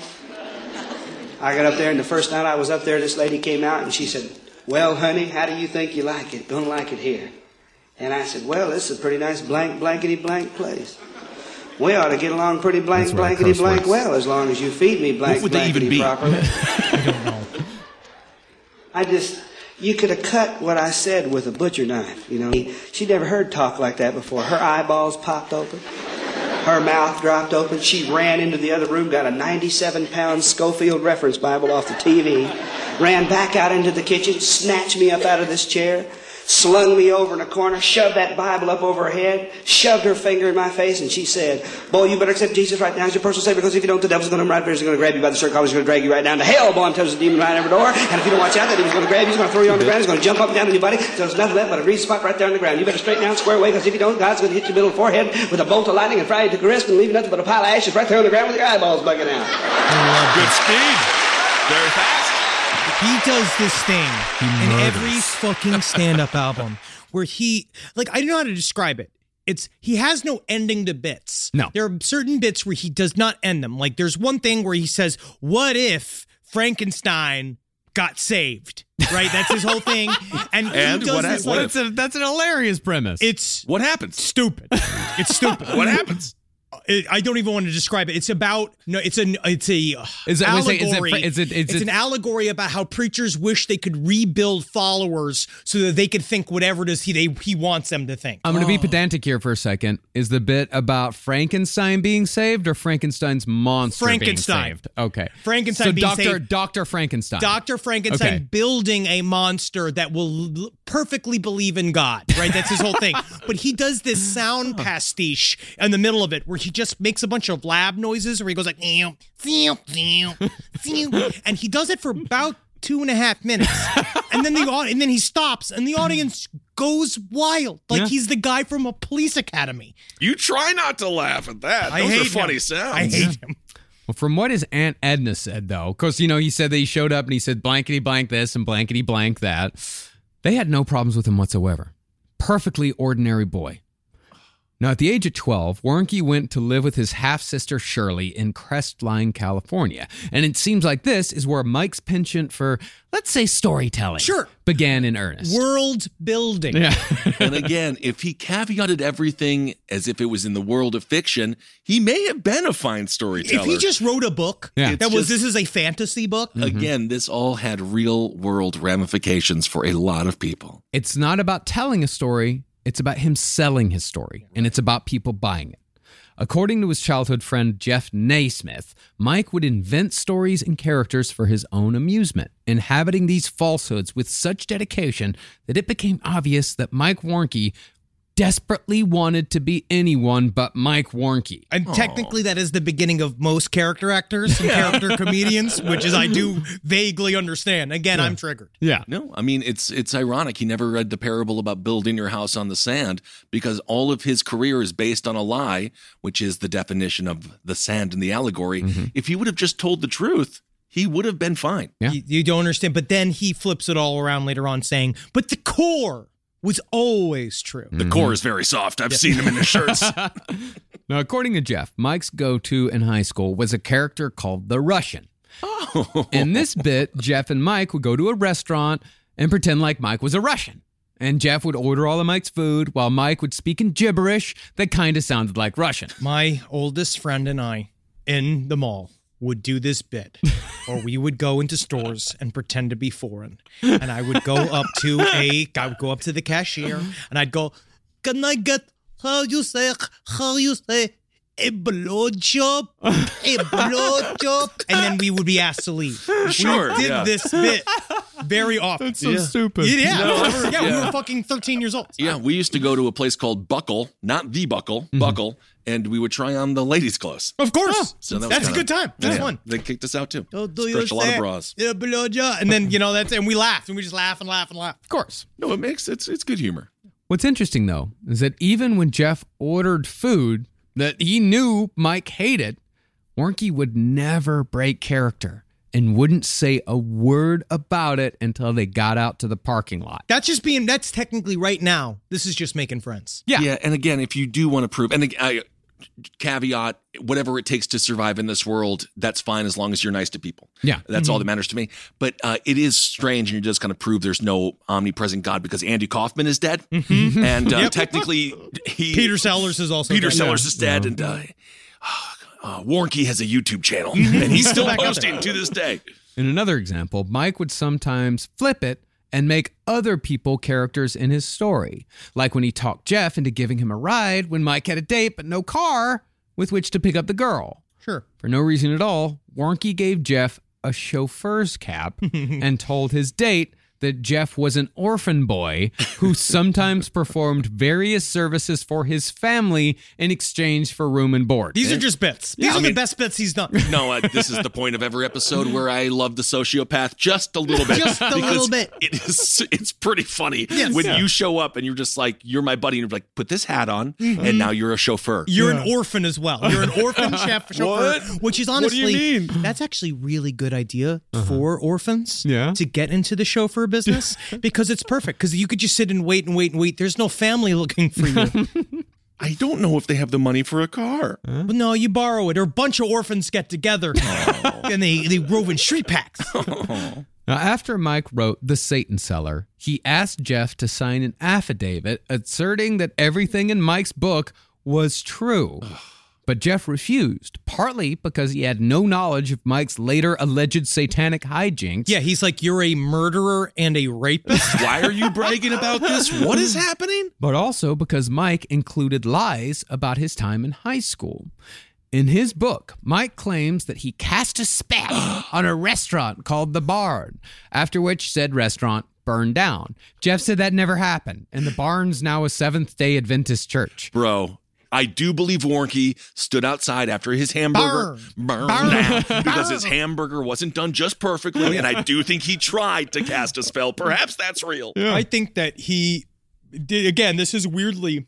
I got up there, and the first night I was up there, this lady came out and she said, "Well, honey, how do you think you like it? Gonna like it here?" And I said, "Well, this is a pretty nice blankety blank place. We ought to get along pretty That's right, blankety curse blank words. well, as long as you feed me What would they even blankety be? properly." I don't know. I just, You could have cut what I said with a butcher knife, you know. She'd never heard talk like that before. Her eyeballs popped open. Her mouth dropped open. She ran into the other room, got a 97-pound Schofield reference Bible off the TV, ran back out into the kitchen, snatched me up out of this chair, slung me over in a corner, shoved that Bible up over her head, shoved her finger in my face, and she said, boy, you better accept Jesus right now as your personal Savior, because if you don't, the devil's going to come right there. He's going to grab you by the shirt collar. He's going to drag you right down to hell. Boy, I'm telling you, the demon right every door. And if you don't watch out, that he's going to grab you. He's going to throw you on the ground. He's going to jump up and down on your body. So there's nothing left but a grease spot right there on the ground. You better straighten down, square away, because if you don't, God's going to hit you middle of the forehead with a bolt of lightning and fry you to the wrist and leave you nothing but a pile of ashes right there on the ground with your eyeballs bugging out. Good speed. Very fast. He does this thing in every fucking stand-up album where he, like, I don't know how to describe it. He has no ending to bits. No. There are certain bits where he does not end them. Like, there's one thing where he says, what if Frankenstein got saved? Right? That's his whole thing. And he does this, that's an hilarious premise. What happens? Stupid. It's stupid. What happens? I don't even want to describe it. It's about it's an allegory. It's an allegory about how preachers wish they could rebuild followers so that they could think whatever it is he wants them to think. I'm going to be pedantic here for a second. Is the bit about Frankenstein being saved or Frankenstein's monster being saved? Okay. Frankenstein being saved. Dr. Frankenstein. Dr. Frankenstein building a monster that will perfectly believe in God, right? That's his whole thing. But he does this sound pastiche in the middle of it where he just makes a bunch of lab noises where he goes like, and he does it for about 2.5 minutes. And then he stops and the audience goes wild. Like he's the guy from a police academy. You try not to laugh at that. Those are funny sounds. I hate him. Well, from what his Aunt Edna said, though, because, he said that he showed up and he said blankety blank this and blankety blank that. They had no problems with him whatsoever. Perfectly ordinary boy. Now, at the age of 12, Warnke went to live with his half-sister Shirley in Crestline, California. And it seems like this is where Mike's penchant for, let's say, storytelling began in earnest. World building. Yeah. And again, if he caveated everything as if it was in the world of fiction, he may have been a fine storyteller. If he just wrote a book this is a fantasy book. Again, this all had real-world ramifications for a lot of people. It's not about telling a story. It's about him selling his story, and it's about people buying it. According to his childhood friend Jeff Naismith, Mike would invent stories and characters for his own amusement, inhabiting these falsehoods with such dedication that it became obvious that Mike Warnke desperately wanted to be anyone but Mike Warnke. And technically that is the beginning of most character actors and character comedians, which is I do vaguely understand. Again, I'm triggered. Yeah. No, I mean, it's ironic. He never read the parable about building your house on the sand because all of his career is based on a lie, which is the definition of the sand in the allegory. If he would have just told the truth, he would have been fine. Yeah. You don't understand. But then he flips it all around later on saying, but the core was always true. The core is very soft. I've seen him in his shirts. Now, according to Jeff, Mike's go-to in high school was a character called the Russian. In this bit, Jeff and Mike would go to a restaurant and pretend like Mike was a Russian. And Jeff would order all of Mike's food while Mike would speak in gibberish that kind of sounded like Russian. My oldest friend and I in the mall would do this bit, or we would go into stores and pretend to be foreign. And I would go up to the cashier and I'd go, can I get, how you say, a blowjob? A blowjob? And then we would be asked to leave. Sure. We did this bit very often. That's so stupid. Yeah, we were fucking 13 years old. Yeah, we used to go to a place called Buckle, not the Buckle, Buckle, and we would try on the ladies' clothes. Of course. So that's a good time. That's fun. They kicked us out too. Stretch a lot of bras. Yeah, blowjob. And then, and we laughed and we just laugh and laugh and laugh. Of course. No, it's good humor. What's interesting, though, is that even when Jeff ordered food that he knew Mike hated, Warnke would never break character and wouldn't say a word about it until they got out to the parking lot. That's technically right now. This is just making friends. Yeah. And again, if you do want to prove, and caveat, whatever it takes to survive in this world, that's fine as long as you're nice to people. Yeah. That's all that matters to me. But it is strange, and you're just going to prove there's no omnipresent God because Andy Kaufman is dead. And technically, Peter Sellers is also Peter dead. Sellers is dead, and Warnke has a YouTube channel, and he's still posting to this day. In another example, Mike would sometimes flip it and make other people characters in his story. Like when he talked Jeff into giving him a ride when Mike had a date but no car with which to pick up the girl. Sure. For no reason at all, Warnke gave Jeff a chauffeur's cap and told his date that Jeff was an orphan boy who sometimes performed various services for his family in exchange for room and board. These are just bits. These are the best bits he's done. No, this is the point of every episode where I love the sociopath just a little bit. Just a little bit. It's pretty funny Yes. when you show up and you're just like, you're my buddy, and you're like, put this hat on, and now you're a chauffeur. You're an orphan as well. You're an orphan chauffeur, What? which is What do you honestly, mean? that's actually a really good idea for orphans Yeah. to get into the chauffeur business because it's perfect. Because you could just sit and wait and wait and wait. There's no family looking for you. I don't know if they have the money for a car. But no, you borrow it. Or a bunch of orphans get together and they rove in street packs. Now, after Mike wrote The Satan Seller, he asked Jeff to sign an affidavit asserting that everything in Mike's book was true. But Jeff refused, partly because he had no knowledge of Mike's later alleged satanic hijinks. Yeah, he's like, you're a murderer and a rapist. Why are you bragging about this? What is happening? But also because Mike included lies about his time in high school. In his book, Mike claims that he cast a spell on a restaurant called The Barn, after which said restaurant burned down. Jeff said that never happened, and the barn's now a Seventh-day Adventist church. Bro, I do believe Warnke stood outside after his hamburger burned down because his hamburger wasn't done just perfectly, and I do think he tried to cast a spell. Perhaps that's real. I think that he did. Again, this is weirdly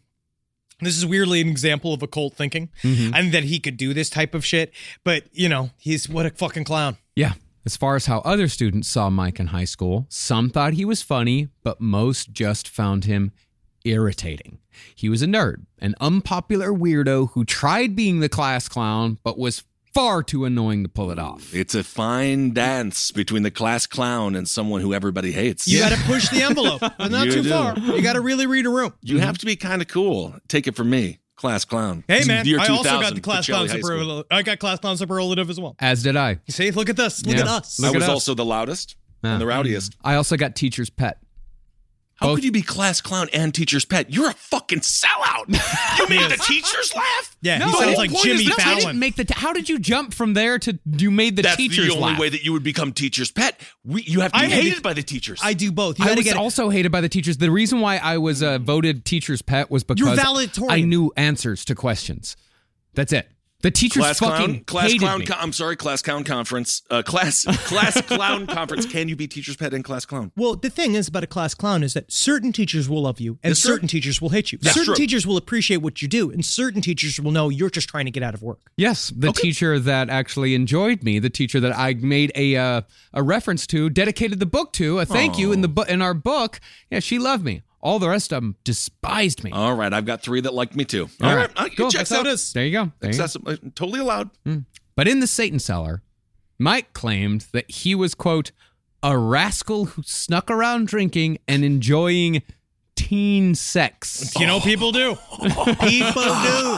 an example of occult thinking, and that he could do this type of shit. But he's what a fucking clown. Yeah. As far as how other students saw Mike in high school, some thought he was funny, but most just found him irritating. He was a nerd, an unpopular weirdo who tried being the class clown, but was far too annoying to pull it off. It's a fine dance between the class clown and someone who everybody hates. You got to push the envelope, but not You too do. far. You got to really read a room. You have to be kind of cool. Take it from me, class clown. Hey man, Year I also 2000, got the class clown Pacelli High School. superlative. I got class clown superlative as well. As did I. See, look at this. Look Yeah. at us. Look I was at us. also the loudest and the rowdiest. I also got teacher's pet. How Both- could you be class clown and teacher's pet? You're a fucking sellout. You made the teachers laugh? Yeah, No, he the sounds whole like point Jimmy is that I didn't Fallon. make how did you jump from there to you made the That's teachers the only laugh? way that you would become teacher's pet. You have to be I hated hate- by the teachers. I do both. You I got to was get also hated by the teachers. The reason why I was voted teacher's pet was because valedictorian. I knew answers to questions. That's it. The teachers class fucking hated me. I'm sorry, class clown conference. Class clown conference. Can you be teacher's pet and class clown? Well, the thing is about a class clown is that certain teachers will love you and That's true. certain teachers will hate you. That's certain true. teachers will appreciate what you do and certain teachers will know you're just trying to get out of work. Yes, the teacher that actually enjoyed me, the teacher that I made a reference to, dedicated the book to, a thank you in our book. Yeah, she loved me. All the rest of them despised me. All right, I've got 3 that liked me too. All All right, right, cool. checks That's how out. it is. There you go. There you go. Accessible, totally allowed. But in The Satan Seller, Mike claimed that he was, quote, a rascal who snuck around drinking and enjoying teen sex. You know, people do. People do.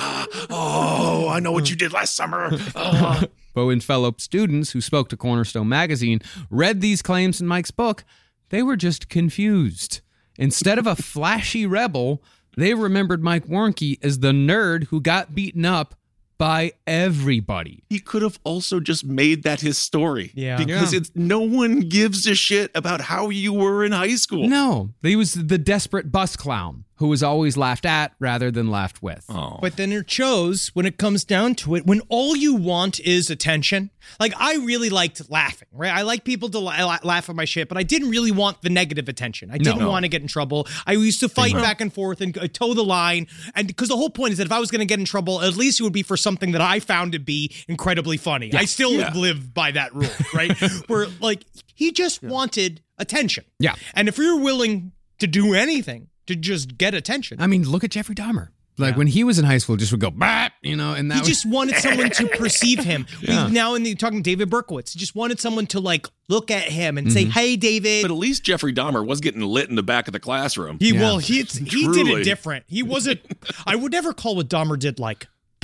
Oh, I know what you did last summer. But when fellow students who spoke to Cornerstone Magazine read these claims in Mike's book, they were just confused. Instead of a flashy rebel, they remembered Mike Warnke as the nerd who got beaten up by everybody. He could have also just made that his story. Yeah. Because Yeah. it's no one gives a shit about how you were in high school. No, he was the desperate bus clown who was always laughed at rather than laughed with. Oh. But then it shows when it comes down to it, when all you want is attention. Like, I really liked laughing, right? I like people to laugh at my shit, but I didn't really want the negative attention. I didn't want to get in trouble. I used to fight back and forth and toe the line. And because the whole point is that if I was going to get in trouble, at least it would be for something that I found to be incredibly funny. I still live by that rule, right? Where, like, he just wanted attention. Yeah. And if you're willing to do anything to just get attention, I mean, look at Jeffrey Dahmer. Like when he was in high school, just would go, bah, and that he was just wanted someone to perceive him. Now, talking David Berkowitz, he just wanted someone to like look at him and say, "Hey, David." But at least Jeffrey Dahmer was getting lit in the back of the classroom. He did Truly. it different. He wasn't. I would never call what Dahmer did like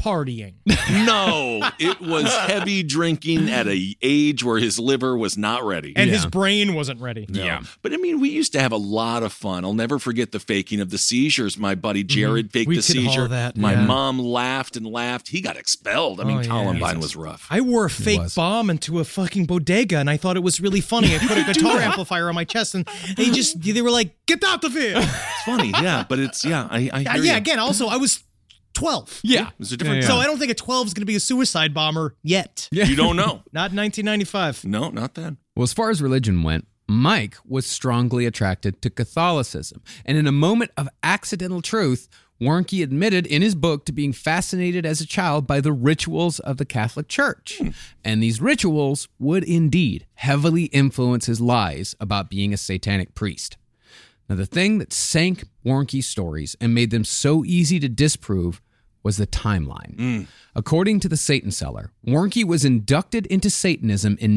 partying. No, it was heavy drinking at an age where his liver was not ready. And his brain wasn't ready. No. Yeah. But I mean, we used to have a lot of fun. I'll never forget the faking of the seizures. My buddy Jared faked We the did all seizure. that. My Yeah. mom laughed and laughed. He got expelled. I mean, Oh, yeah. Columbine was rough. I wore a fake was. bomb into a fucking bodega, and I thought it was really funny. I put a guitar amplifier on my chest, and they were like, "Get out of here!" It's funny, yeah, but it's, I hear Yeah. you. Again, also, I was 12. Yeah. It's a different So I don't think a 12 is going to be a suicide bomber yet. You don't know. Not in 1995. No, not then. Well, as far as religion went, Mike was strongly attracted to Catholicism. And in a moment of accidental truth, Warnke admitted in his book to being fascinated as a child by the rituals of the Catholic Church. And these rituals would indeed heavily influence his lies about being a satanic priest. Now, the thing that sank Warnke's stories and made them so easy to disprove was the timeline. According to the Satan Seller, Warnke was inducted into Satanism in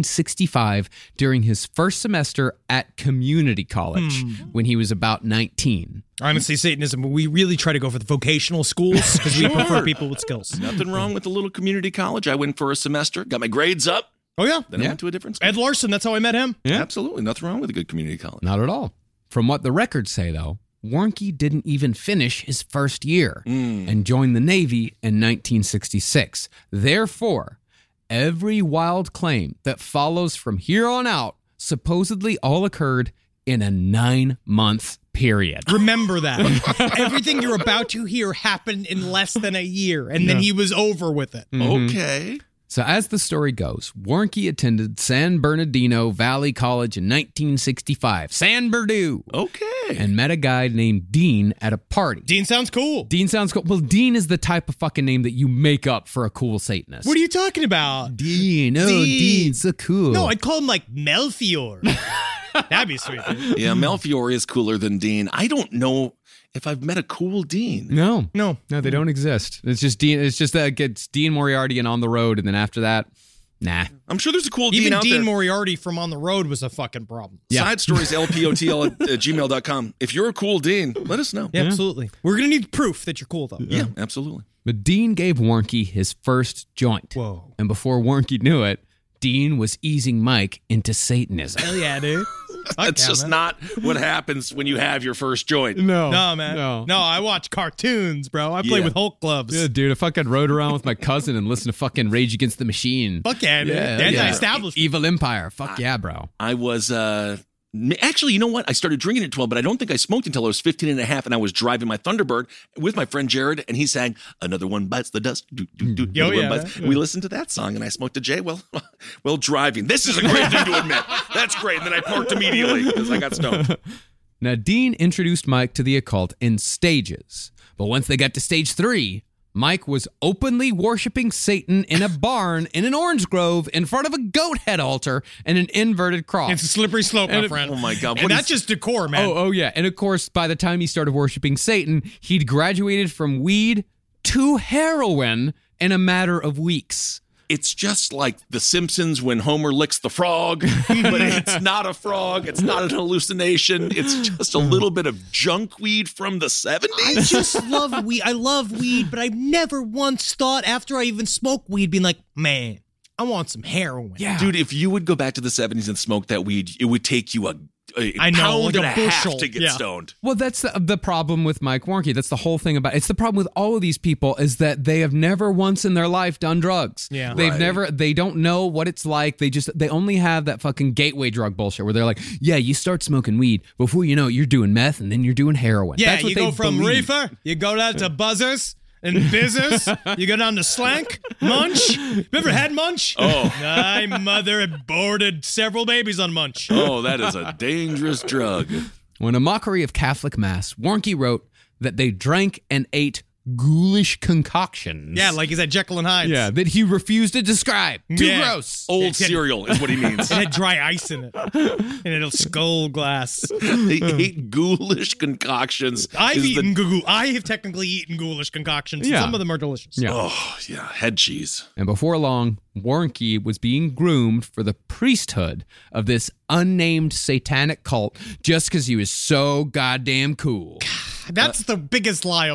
1965 during his first semester at community college when he was about 19. Honestly, Satanism, we really try to go for the vocational schools because we prefer people with skills. Nothing wrong with the little community college. I went for a semester, got my grades up, Oh, yeah. then I went to a different school. Ed Larson, that's how I met him. Absolutely. Nothing wrong with a good community college. Not at all. From what the records say, though, Warnke didn't even finish his first year and joined the Navy in 1966. Therefore, every wild claim that follows from here on out supposedly all occurred in a 9-month period. Remember that. Everything you're about to hear happened in less than a year, and then he was over with it. Okay. So as the story goes, Warnke attended San Bernardino Valley College in 1965, San Berdoo, Okay. and met a guy named Dean at a party. Dean sounds cool. Dean sounds cool. Well, Dean is the type of fucking name that you make up for a cool Satanist. What are you talking about? Dean? Oh, Dean. Dean, so cool. No, I'd call him like Melchior. That'd be sweet. Dude. Yeah, Melchior is cooler than Dean. I don't know if I've met a cool Dean. No, No. they don't exist. It's just Dean. It's just that it gets Dean Moriarty and On the Road, and then after that, nah. I'm sure there's a cool Dean Even out Dean there. Moriarty from On the Road was a fucking problem. Yeah. Side stories, LPOTL at gmail.com. If you're a cool Dean, let us know. Yeah, absolutely. We're going to need proof that you're cool, though. Yeah, absolutely. But Dean gave Warnke his first joint. Whoa. And before Warnke knew it, Dean was easing Mike into Satanism. Hell yeah, dude. That's just not what happens when you have your first joint. No, No, man. No, I watch cartoons, bro. I play Yeah. with Hulk gloves. Yeah, dude, I fucking rode around with my cousin and listened to fucking Rage Against the Machine. Fuck yeah, dude. Yeah, Anti-establishment. Evil Empire. Fuck yeah, bro. I was, actually, you know what? I started drinking at 12, but I don't think I smoked until I was 15 and a half, and I was driving my Thunderbird with my friend Jared, and he sang, "Another one bites the dust." Another one bites. We listened to that song, and I smoked a J while driving. This is a great thing to admit. That's great. And then I parked immediately because I got stoned. Now, Dean introduced Mike to the occult in stages. But once they got to stage 3, Mike was openly worshiping Satan in a barn in an orange grove in front of a goat head altar and an inverted cross. It's a slippery slope, my friend. Oh my God. And that's just decor, man. Oh, yeah. And of course, by the time he started worshiping Satan, he'd graduated from weed to heroin in a matter of weeks. It's just like The Simpsons when Homer licks the frog, but it's not a frog. It's not an hallucination. It's just a little bit of junk weed from the 70s. I just love weed. I love weed, but I've never once thought after I even smoked weed being like, man, I want some heroin. Yeah. Dude, if you would go back to the 70s and smoke that weed, it would take you a I know, pound like and a a half bushel. to get Yeah. stoned. Well, that's the problem with Mike Warnke. That's the whole thing about it's the problem with all of these people is that they have never once in their life done drugs. Yeah. They don't know what it's like. They only have that fucking gateway drug bullshit where they're like, yeah, you start smoking weed. Before you know it, you're doing meth and then you're doing heroin. Yeah, That's what you they go from believe. reefer, you go down to buzzers and bizzers, you go down to slank, munch. You ever had munch? Oh. My mother aborted several babies on munch. Oh, that is a dangerous drug. When a mockery of Catholic Mass, Warnke wrote that they drank and ate ghoulish concoctions. Yeah, like he's at Jekyll and Hyde. Yeah, that he refused to describe. Too Yeah. gross. Old cereal is what he means. It had dry ice in it. And it'll skull glass. They ate ghoulish concoctions. I is have technically eaten ghoulish concoctions. Yeah. Some of them are delicious. Yeah. Oh, yeah, head cheese. And before long, Warnke was being groomed for the priesthood of this unnamed satanic cult just because he was so goddamn cool. That's the biggest lie of all.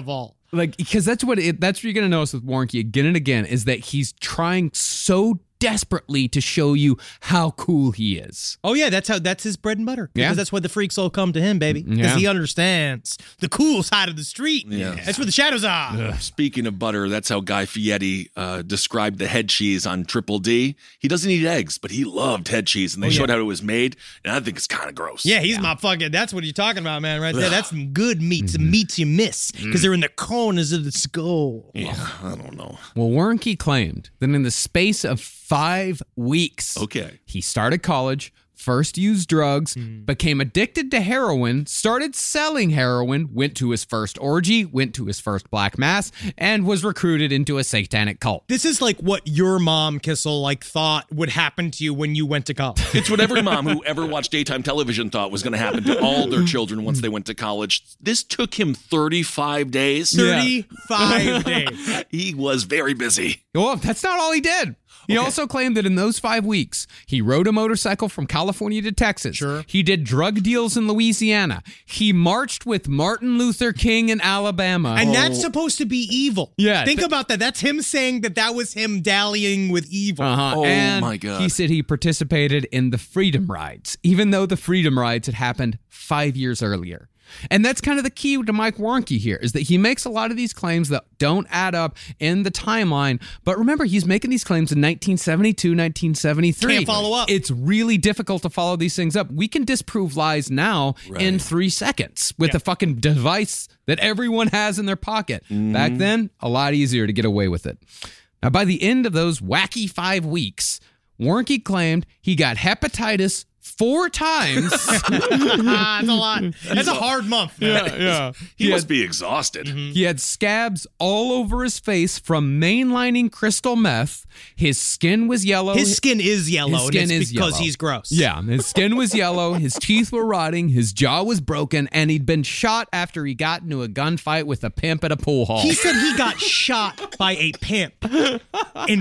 Like, because that's what you're going to notice with Warnke again and again, is that he's trying so desperately to show you how cool he is. Oh yeah, that's his bread and butter. Because Yeah. that's why the freaks all come to him, baby. Because Yeah. he understands the cool side of the street. Yeah. That's where the shadows are. Speaking of butter, that's how Guy Fieri described the head cheese on Triple D. He doesn't eat eggs, but he loved head cheese, and they showed how it was made, and I think it's kind of gross. Yeah, he's my fucking. That's what you're talking about, man. Right there. That's some good meats. Some meats you miss because they're in the corners of the skull. Yeah, I don't know. Well, Warnke claimed that in the space of 5 weeks, Okay. he started college, first used drugs, became addicted to heroin, started selling heroin, went to his first orgy, went to his first black mass, and was recruited into a satanic cult. This is like what your mom, Kissel, thought would happen to you when you went to college. It's what every mom who ever watched daytime television thought was going to happen to all their children once they went to college. This took him 35 days. 35 days. He was very busy. Well, that's not all he did. He also claimed that in those 5 weeks, he rode a motorcycle from California to Texas. Sure. He did drug deals in Louisiana. He marched with Martin Luther King in Alabama. And that's supposed to be evil. Yeah. Think about that. That's him saying that was him dallying with evil. Uh-huh. Oh, and my God. he said he participated in the Freedom Rides, even though the Freedom Rides had happened 5 years earlier. And that's kind of the key to Mike Warnke here, is that he makes a lot of these claims that don't add up in the timeline. But remember, he's making these claims in 1972, 1973. Can't follow up. It's really difficult to follow these things up. We can disprove lies now in 3 seconds with a fucking device that everyone has in their pocket. Back then, a lot easier to get away with it. Now, by the end of those wacky 5 weeks, Warnke claimed he got hepatitis 4 times. That's a lot. That's a hard month, man. Yeah. He must be exhausted. He had scabs all over his face from mainlining crystal meth. His skin was yellow. His skin is yellow, His skin and it's is because yellow. he's gross. Yeah, his skin was yellow, his teeth were rotting, his jaw was broken, and he'd been shot after he got into a gunfight with a pimp at a pool hall. He said he got shot by a pimp in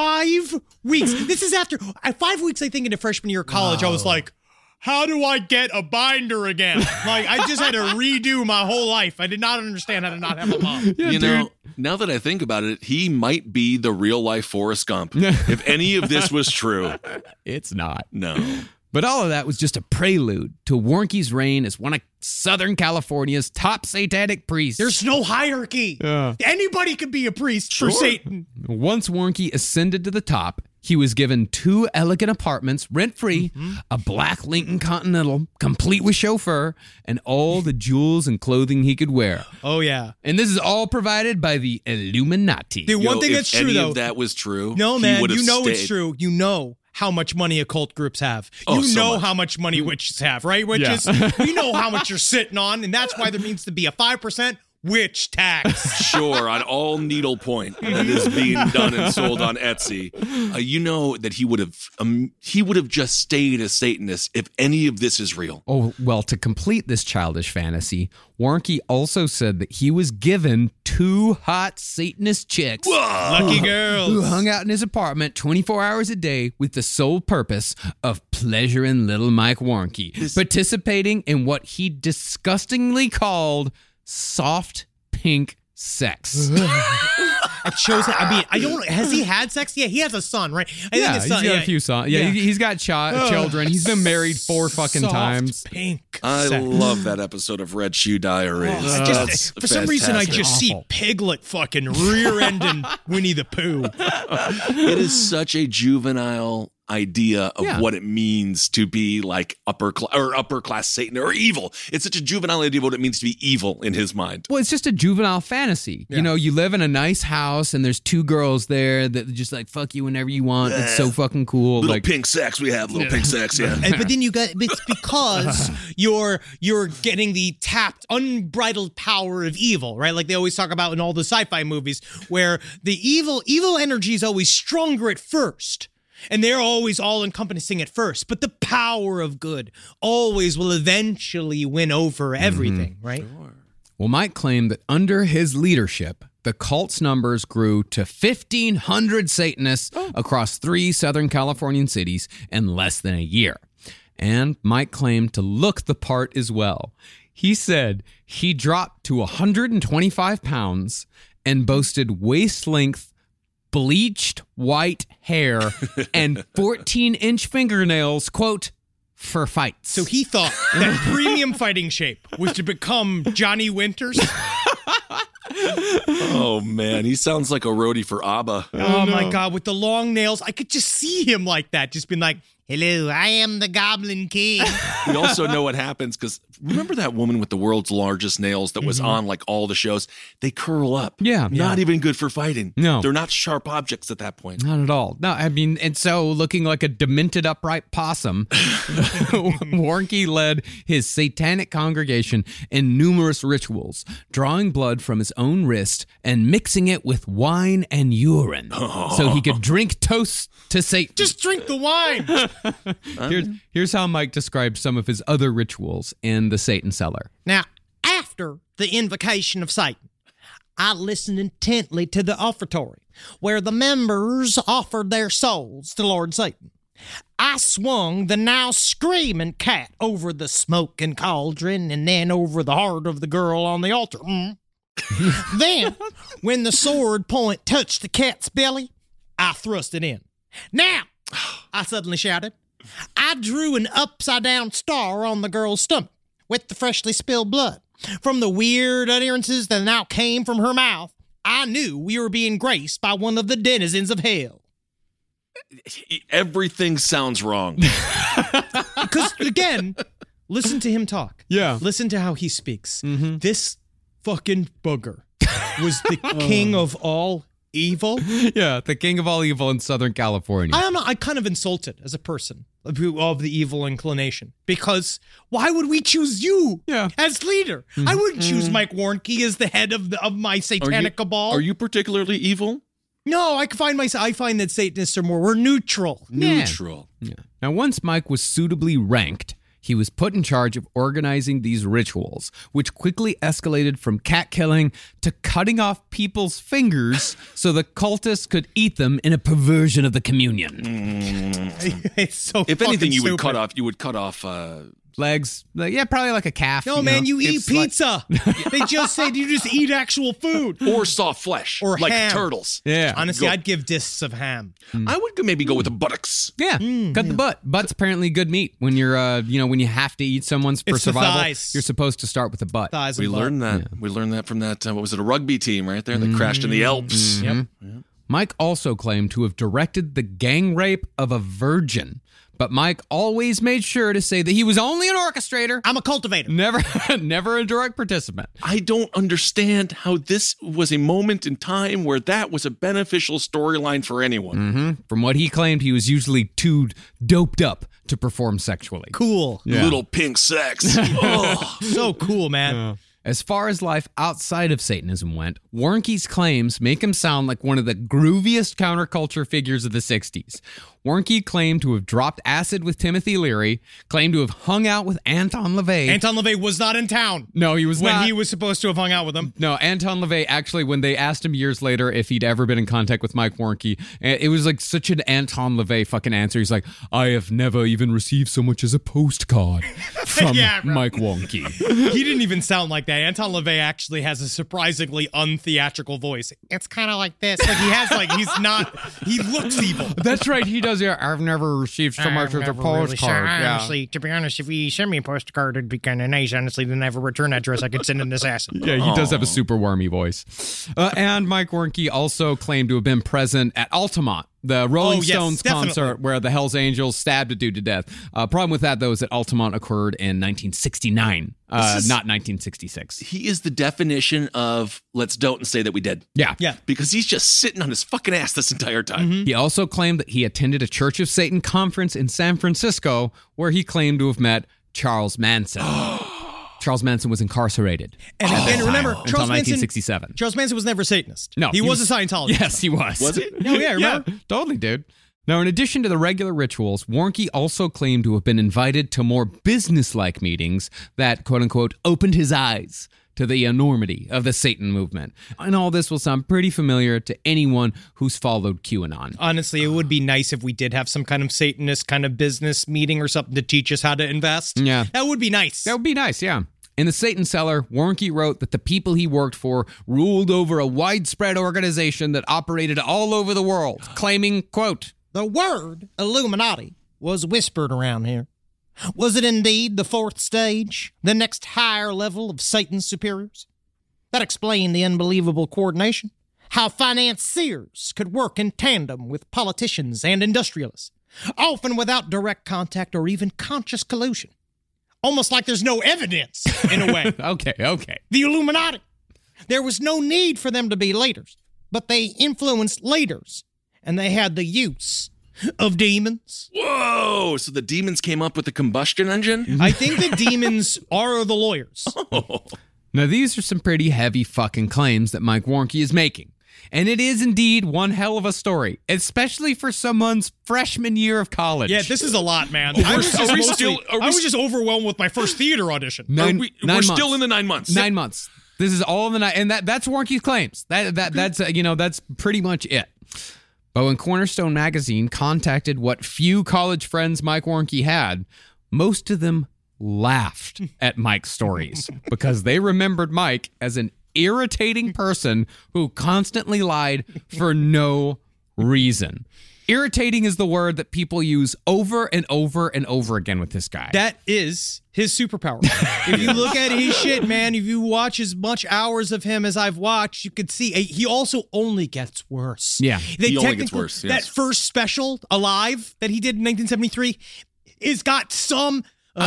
5 weeks. This is after 5 weeks, I think, into freshman year of college. I was like, how do I get a binder again? I just had to redo my whole life. I did not understand how to not have a mom. You know, now that I think about it, he might be the real life Forrest Gump. If any of this was true. It's not. No. But all of that was just a prelude to Warnke's reign as one of Southern California's top satanic priests. There's no hierarchy. Anybody could be a priest for Satan. Once Warnke ascended to the top, he was given 2 elegant apartments, rent-free, a black Lincoln Continental, complete with chauffeur, and all the jewels and clothing he could wear. Oh, yeah. And this is all provided by the Illuminati. The one thing if that's true, any though. of that was true, No, he man, would have you know stayed. it's true. You know how much money occult groups have. Oh, You so know much. how much money witches have, right, witches? You know how much you're sitting on, and that's why there needs to be a 5% witch tax. Sure, on all needlepoint that is being done and sold on Etsy, you know that he would have just stayed a Satanist if any of this is real. Oh, well, to complete this childish fantasy, Warnke also said that he was given 2 hot Satanist chicks Lucky who girls. hung out in his apartment 24 hours a day with the sole purpose of pleasuring little Mike Warnke, participating in what he disgustingly called soft pink sex. It shows. I mean, I don't. Has he had sex? Yeah, he has a son, right? I think his son, he's got a few sons. Yeah, he's got children. He's been married 4 fucking Soft times. Pink. I sex. love that episode of Red Shoe Diaries. I just, for some reason, I just see Awful. Piglet fucking rear-ending Winnie the Pooh. It is such a juvenile idea of what it means to be like upper class Satan or evil. It's such a juvenile idea of what it means to be evil in his mind. Well, it's just a juvenile fantasy. You know, you live in a nice house and there's 2 girls there that just like fuck you whenever you want. It's so fucking cool. Little Like, pink sex, we have little pink sex, yeah. But then it's because you're getting the tapped, unbridled power of evil, right? Like they always talk about in all the sci-fi movies, where the evil energy is always stronger at first. And they're always all-encompassing at first, but the power of good always will eventually win over everything, right? well, Mike claimed that under his leadership, the cult's numbers grew to 1,500 Satanists across 3 Southern Californian cities in less than a year. And Mike claimed to look the part as well. He said he dropped to 125 pounds and boasted waist-length, bleached white hair and 14-inch fingernails, quote, for fights. So he thought that premium fighting shape was to become Johnny Winters. Oh, man. He sounds like a roadie for ABBA. Oh, my God. With the long nails, I could just see him like that. Just being like, hello, I am the Goblin King. We also know what happens because remember that woman with the world's largest nails that was on like all the shows? They curl up. Yeah. Not even good for fighting. No. They're not sharp objects at that point. Not at all. No, I mean, and so looking like a demented upright possum, Warnke led his satanic congregation in numerous rituals, drawing blood from his own wrist and mixing it with wine and urine so he could drink toast to Satan. Just drink the wine. Here's how Mike describes some of his other rituals in the Satan Cellar. Now, after the invocation of Satan, I listened intently to the offertory, where the members offered their souls to Lord Satan. I swung the now screaming cat over the smoking cauldron and then over the heart of the girl on the altar. Then, when the sword point touched the cat's belly, I thrust it in. Now, I suddenly shouted, I drew an upside-down star on the girl's stomach with the freshly spilled blood. From the weird utterances that now came from her mouth, I knew we were being graced by one of the denizens of hell. Everything sounds wrong. Because, again, listen to him talk. Yeah. Listen to how he speaks. This fucking booger was the king of all evil. Yeah, the king of all evil in Southern California. I kind of insulted as a person of the evil inclination, because why would we choose you as leader? I wouldn't choose Mike Warnke as the head of my satanic cabal. Are you particularly evil? No, I find that Satanists are we're neutral. Neutral. Yeah. Now, once Mike was suitably ranked, he was put in charge of organizing these rituals, which quickly escalated from cat killing to cutting off people's fingers so the cultists could eat them in a perversion of the communion. It's so If anything, you stupid. would cut off Legs, probably like a calf. No, man, you eat It's like- pizza. They just said you just eat actual food. or soft flesh, Or like ham. turtles. Yeah. Honestly, I'd give discs of ham. I would maybe go with the buttocks. Yeah, cut the butt. Butt's apparently good meat. When you're, when you have to eat someone's for It's the survival, thighs. you're supposed to start with the butt. Thighs We and butt. learned that. We learned that from that. What was it? A rugby team right there that crashed in the Alps. Yep. Mike also claimed to have directed the gang rape of a virgin, but Mike always made sure to say that he was only an orchestrator, I'm a cultivator. never a direct participant. I don't understand how this was a moment in time where that was a beneficial storyline for anyone. From what he claimed, he was usually too doped up to perform sexually. Cool. Little pink sex. Oh. So cool, man. As far as life outside of Satanism went, Warnke's claims make him sound like one of the grooviest counterculture figures of the 60s. Warnke claimed to have dropped acid with Timothy Leary, claimed to have hung out with Anton LaVey. Anton LaVey was not in town. No, he was when not. he was supposed to have hung out with him. No, Anton LaVey, actually, when they asked him years later if he'd ever been in contact with Mike Warnke, it was like such an Anton LaVey fucking answer. He's like, I have never even received so much as a postcard from Yeah, bro. Mike Warnke. He didn't even sound like that. Anton LaVey actually has a surprisingly untheatrical voice. It's kind of like this. Like he looks evil. That's right, he does. Yeah, I've never received so much as a postcard. Yeah. Honestly, to be honest, if you send me a postcard, it'd be kind of nice. Honestly, then I have a return address. I could send in this acid. Yeah, he does have a super wormy voice. And Mike Warnke also claimed to have been present at Altamont, the Rolling Stones concert where the Hells Angels stabbed a dude to death. Problem with that, though, is that Altamont occurred in 1969, not 1966. He is the definition of let's don't say that we did. Yeah. Because he's just sitting on his fucking ass this entire time. He also claimed that he attended a Church of Satan conference in San Francisco where he claimed to have met Charles Manson. Charles Manson was incarcerated. And again, remember, until Charles 1967. Charles Manson was never a Satanist. No, he was a Scientologist. Yes, he was. Was he? Oh, yeah, remember? Yeah, totally, dude. Now, in addition to the regular rituals, Warnke also claimed to have been invited to more business-like meetings that, quote-unquote, opened his eyes to the enormity of the Satan movement. And all this will sound pretty familiar to anyone who's followed QAnon. Honestly, it would be nice if we did have some kind of Satanist kind of business meeting or something to teach us how to invest. Yeah. That would be nice. That would be nice, yeah. In The Satan Cellar, Warnke wrote that the people he worked for ruled over a widespread organization that operated all over the world, claiming, quote, "The word Illuminati was whispered around here. Was it indeed the fourth stage, the next higher level of Satan's superiors? That explained the unbelievable coordination, how financiers could work in tandem with politicians and industrialists, often without direct contact or even conscious collusion. Almost like there's no evidence, in a way. Okay. The Illuminati. There was no need for them to be leaders, but they influenced leaders, and they had the use of demons." Whoa! So the demons came up with the combustion engine? I think the demons are the lawyers. Now, these are some pretty heavy fucking claims that Mike Warnke is making. And it is indeed one hell of a story, especially for someone's freshman year of college. Yeah, this is a lot, man. I was just overwhelmed with my first theater audition. We're still in the 9 months. 9 months. This is all in the night, and that's Warnke's claims. That's pretty much it. But when Cornerstone Magazine contacted what few college friends Mike Warnke had, most of them laughed at Mike's stories because they remembered Mike as an irritating person who constantly lied for no reason. Irritating is the word that people use over and over and over again with this guy. That is his superpower. If you look at his shit, man, if you watch as much hours of him as I've watched, you could see he also only gets worse. Yeah, he only gets worse. Yes. That first special, Alive, that he did in 1973, is got some...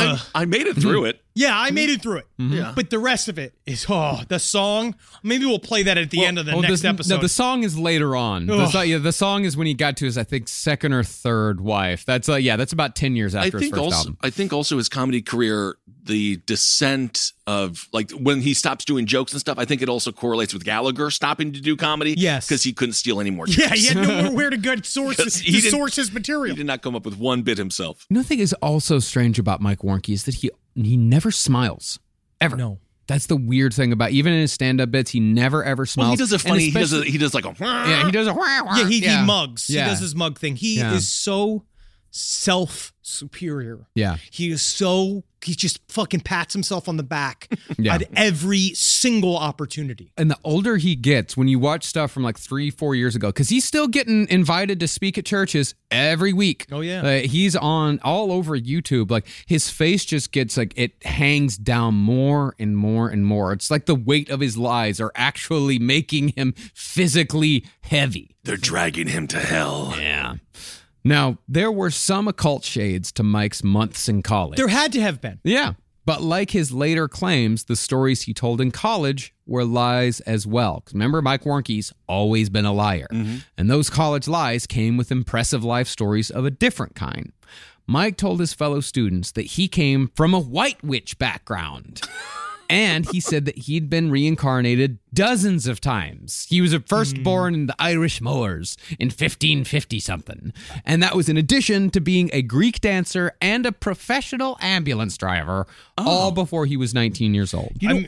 I made it through it. Yeah, I made it through it. Yeah. But the rest of it is, the song. Maybe we'll play that at the end of the next episode. No, the song is later on. The song is when he got to his, I think, second or third wife. That's about 10 years after his first album. I think also his comedy career, the descent of, like, when he stops doing jokes and stuff, I think it also correlates with Gallagher stopping to do comedy. Yes. Because he couldn't steal any more jokes. Yeah, he had no more where to go source his material. He did not come up with one bit himself. Another thing is also strange about Mike Warnke is that he never smiles. Ever. No. That's the weird thing about, even in his stand-up bits, he never ever smiles. Well, he does a funny, he does like a... Yeah, he does a... Yeah, he mugs. Yeah. He does his mug thing. He is so self-superior. Yeah. He just fucking pats himself on the back Yeah. at every single opportunity. And the older he gets, when you watch stuff from like 3-4 years ago, because he's still getting invited to speak at churches every week. Oh, yeah. He's on all over YouTube. Like, his face just gets like, it hangs down more and more and more. It's like the weight of his lies are actually making him physically heavy. They're dragging him to hell. Yeah. Now, there were some occult shades to Mike's months in college. There had to have been. Yeah. But like his later claims, the stories he told in college were lies as well. 'Cause remember, Mike Warnke's always been a liar. Mm-hmm. And those college lies came with impressive life stories of a different kind. Mike told his fellow students that he came from a white witch background. And he said that he'd been reincarnated dozens of times. He was first born in the Irish Moors in 1550-something. And that was in addition to being a Greek dancer and a professional ambulance driver, all before he was 19 years old. I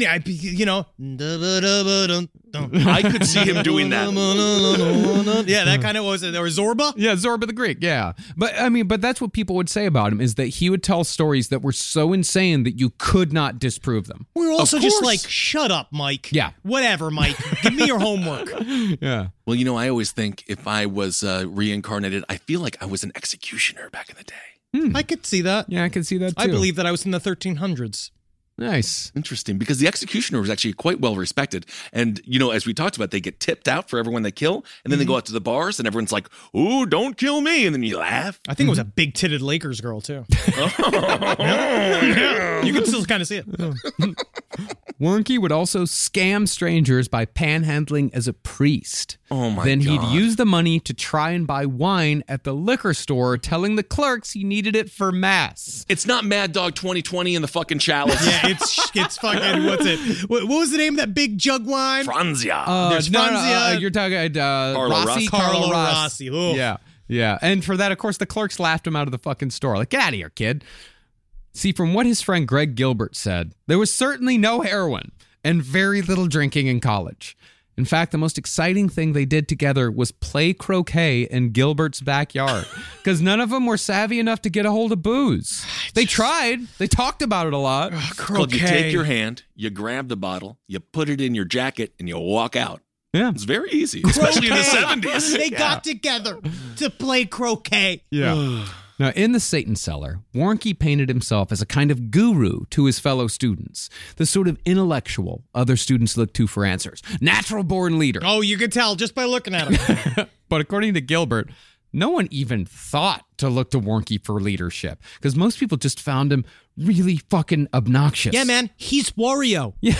could see him doing that. Yeah, that kind of was it. Or Zorba? Yeah, Zorba the Greek, yeah. But that's what people would say about him, is that he would tell stories that were so insane that you could not disprove them. We were also just like, shut up, Mike. Yeah. Whatever, Mike. Give me your homework. Yeah. Well, I always think if I was reincarnated, I feel like I was an executioner back in the day. I could see that. Yeah, I could see that too. I believe that I was in the 1300s. Nice. Interesting, because the executioner was actually quite well respected. And, as we talked about, they get tipped out for everyone they kill. And then they go out to the bars and everyone's like, "Ooh, don't kill me." And then you laugh. I think it was a big-titted Lakers girl, too. Yeah. You can still kind of see it. Warnke would also scam strangers by panhandling as a priest. Oh, my God. Then he'd use the money to try and buy wine at the liquor store, telling the clerks he needed it for mass. It's not Mad Dog 2020 in the fucking chalice. Yeah, it's fucking, what's it? What was the name of that big jug wine? Franzia. There's Franzia. You're talking Carlo Rossi. Oof. Yeah. And for that, of course, the clerks laughed him out of the fucking store. Like, get out of here, kid. See, from what his friend Greg Gilbert said, there was certainly no heroin and very little drinking in college. In fact, the most exciting thing they did together was play croquet in Gilbert's backyard because none of them were savvy enough to get a hold of booze. They tried. They talked about it a lot. Well, you take your hand, you grab the bottle, you put it in your jacket, and you walk out. Yeah. It's very easy, especially in the 70s. They got together to play croquet. Yeah. Now, in the Satan Cellar, Warnke painted himself as a kind of guru to his fellow students, the sort of intellectual other students look to for answers. Natural-born leader. Oh, you could tell just by looking at him. But according to Gilbert, no one even thought to look to Warnke for leadership because most people just found him really fucking obnoxious. Yeah, man, he's Wario. Yeah.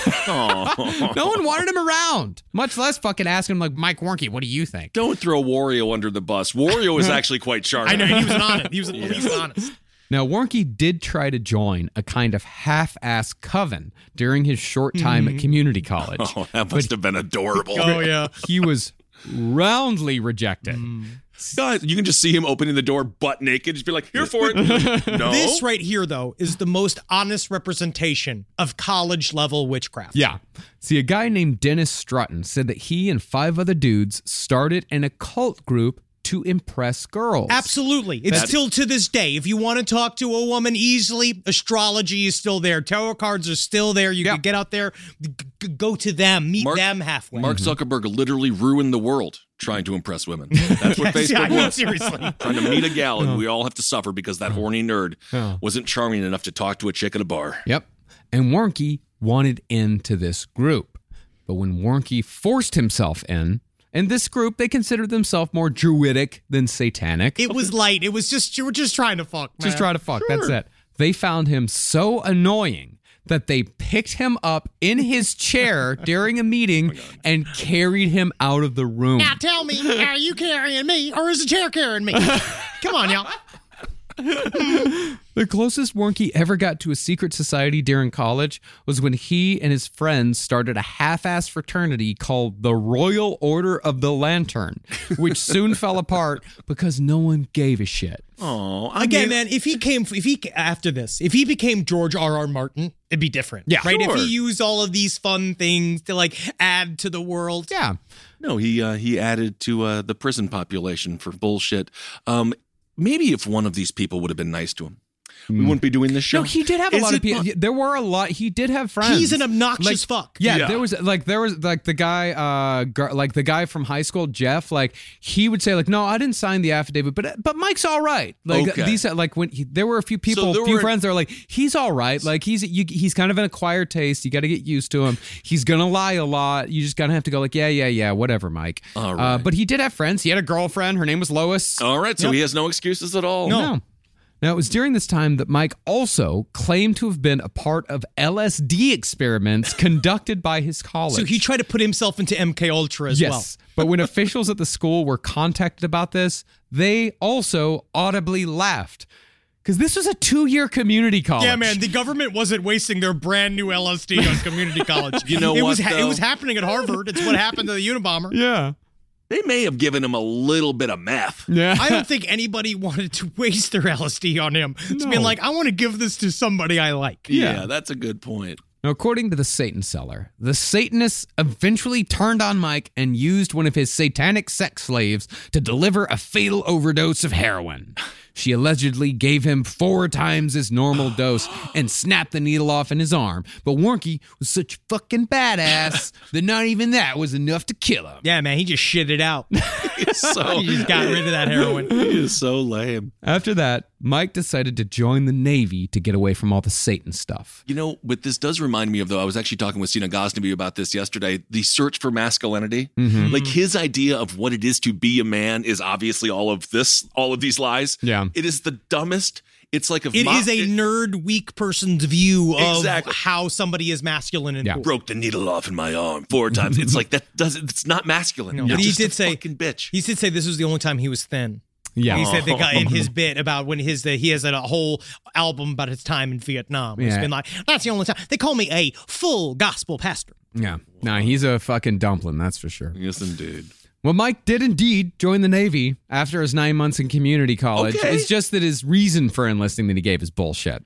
No one wanted him around, much less fucking ask him like, Mike Warnke, what do you think? Don't throw Wario under the bus. Wario is actually quite charming. I know, he was honest. He was at least honest. Now, Warnke did try to join a kind of half-ass coven during his short time at community college. Oh, that must have been adorable. Oh, yeah. He was roundly rejected. God, you can just see him opening the door butt naked. Just be like, here for it. No. This right here, though, is the most honest representation of college-level witchcraft. Yeah. See, a guy named Dennis Strutton said that he and 5 other dudes started an occult group to impress girls. Absolutely. It's still to this day. If you want to talk to a woman easily, astrology is still there. Tarot cards are still there. You can get out there, go to them, meet them halfway. Mark Zuckerberg literally ruined the world trying to impress women. That's what Facebook was. Seriously. Trying to meet a gal, and we all have to suffer because that horny nerd wasn't charming enough to talk to a chick at a bar. Yep. And Warnke wanted into this group. But when Warnke forced himself in this group, they considered themselves more druidic than satanic. It was light. It was just, you were just trying to fuck, man. Just trying to fuck. Sure. That's it. They found him so annoying that they picked him up in his chair during a meeting and carried him out of the room. Now tell me, are you carrying me or is the chair carrying me? Come on, y'all. The closest Warnke ever got to a secret society during college was when he and his friends started a half-ass fraternity called the Royal Order of the Lantern, which soon fell apart because no one gave a shit. Oh, again, man, if he became George R.R. Martin, it'd be different. Yeah, right. Sure. If he used all of these fun things to like add to the world. Yeah. No, he added to the prison population for bullshit. Maybe if one of these people would have been nice to him, we wouldn't be doing this show. No, he did have a lot of people. There were a lot. He did have friends. He's an obnoxious fuck. Yeah, there was the guy from high school, Jeff. Like he would say, like, no, I didn't sign the affidavit, but Mike's all right. Like these, like when there were a few people, friends that were like, he's all right. Like he's kind of an acquired taste. You got to get used to him. He's gonna lie a lot. You just gotta have to go like, yeah, whatever, Mike. All right. But he did have friends. He had a girlfriend. Her name was Lois. All right, so he has no excuses at all. No. Now, it was during this time that Mike also claimed to have been a part of LSD experiments conducted by his college. So he tried to put himself into MK Ultra as well. But when officials at the school were contacted about this, they also audibly laughed. Because this was a 2-year community college. Yeah, man, the government wasn't wasting their brand new LSD on community college. You know what, It was happening at Harvard. It's what happened to the Unabomber. Yeah. They may have given him a little bit of meth. Yeah. I don't think anybody wanted to waste their LSD on him. It's been like, I want to give this to somebody I like. Yeah, that's a good point. Now, according to the Satan Cellar, the Satanists eventually turned on Mike and used one of his satanic sex slaves to deliver a fatal overdose of heroin. She allegedly gave him 4 times his normal dose and snapped the needle off in his arm. But Warnke was such fucking badass that not even that was enough to kill him. Yeah, man, he just shit it out. He just got rid of that heroin. He is so lame. After that, Mike decided to join the Navy to get away from all the Satan stuff. You know, what this does remind me of, though, I was actually talking with Sina Ghaznavi about this yesterday, the search for masculinity. Mm-hmm. Like his idea of what it is to be a man is obviously all of these lies. Yeah. It is the dumbest. It's like it is a nerd, weak person's view of how somebody is masculine and cool. Broke the needle off in my arm 4 times. It's like it's not masculine. No, but he did say, fucking bitch. He did say this was the only time he was thin. Yeah, he said the guy in his bit about when he has a whole album about his time in Vietnam. It's been like, that's the only time. They call me a full gospel pastor. Yeah, nah, he's a fucking dumpling, that's for sure. Yes, indeed. Well, Mike did indeed join the Navy after his 9 months in community college. Okay. It's just that his reason for enlisting that he gave is bullshit.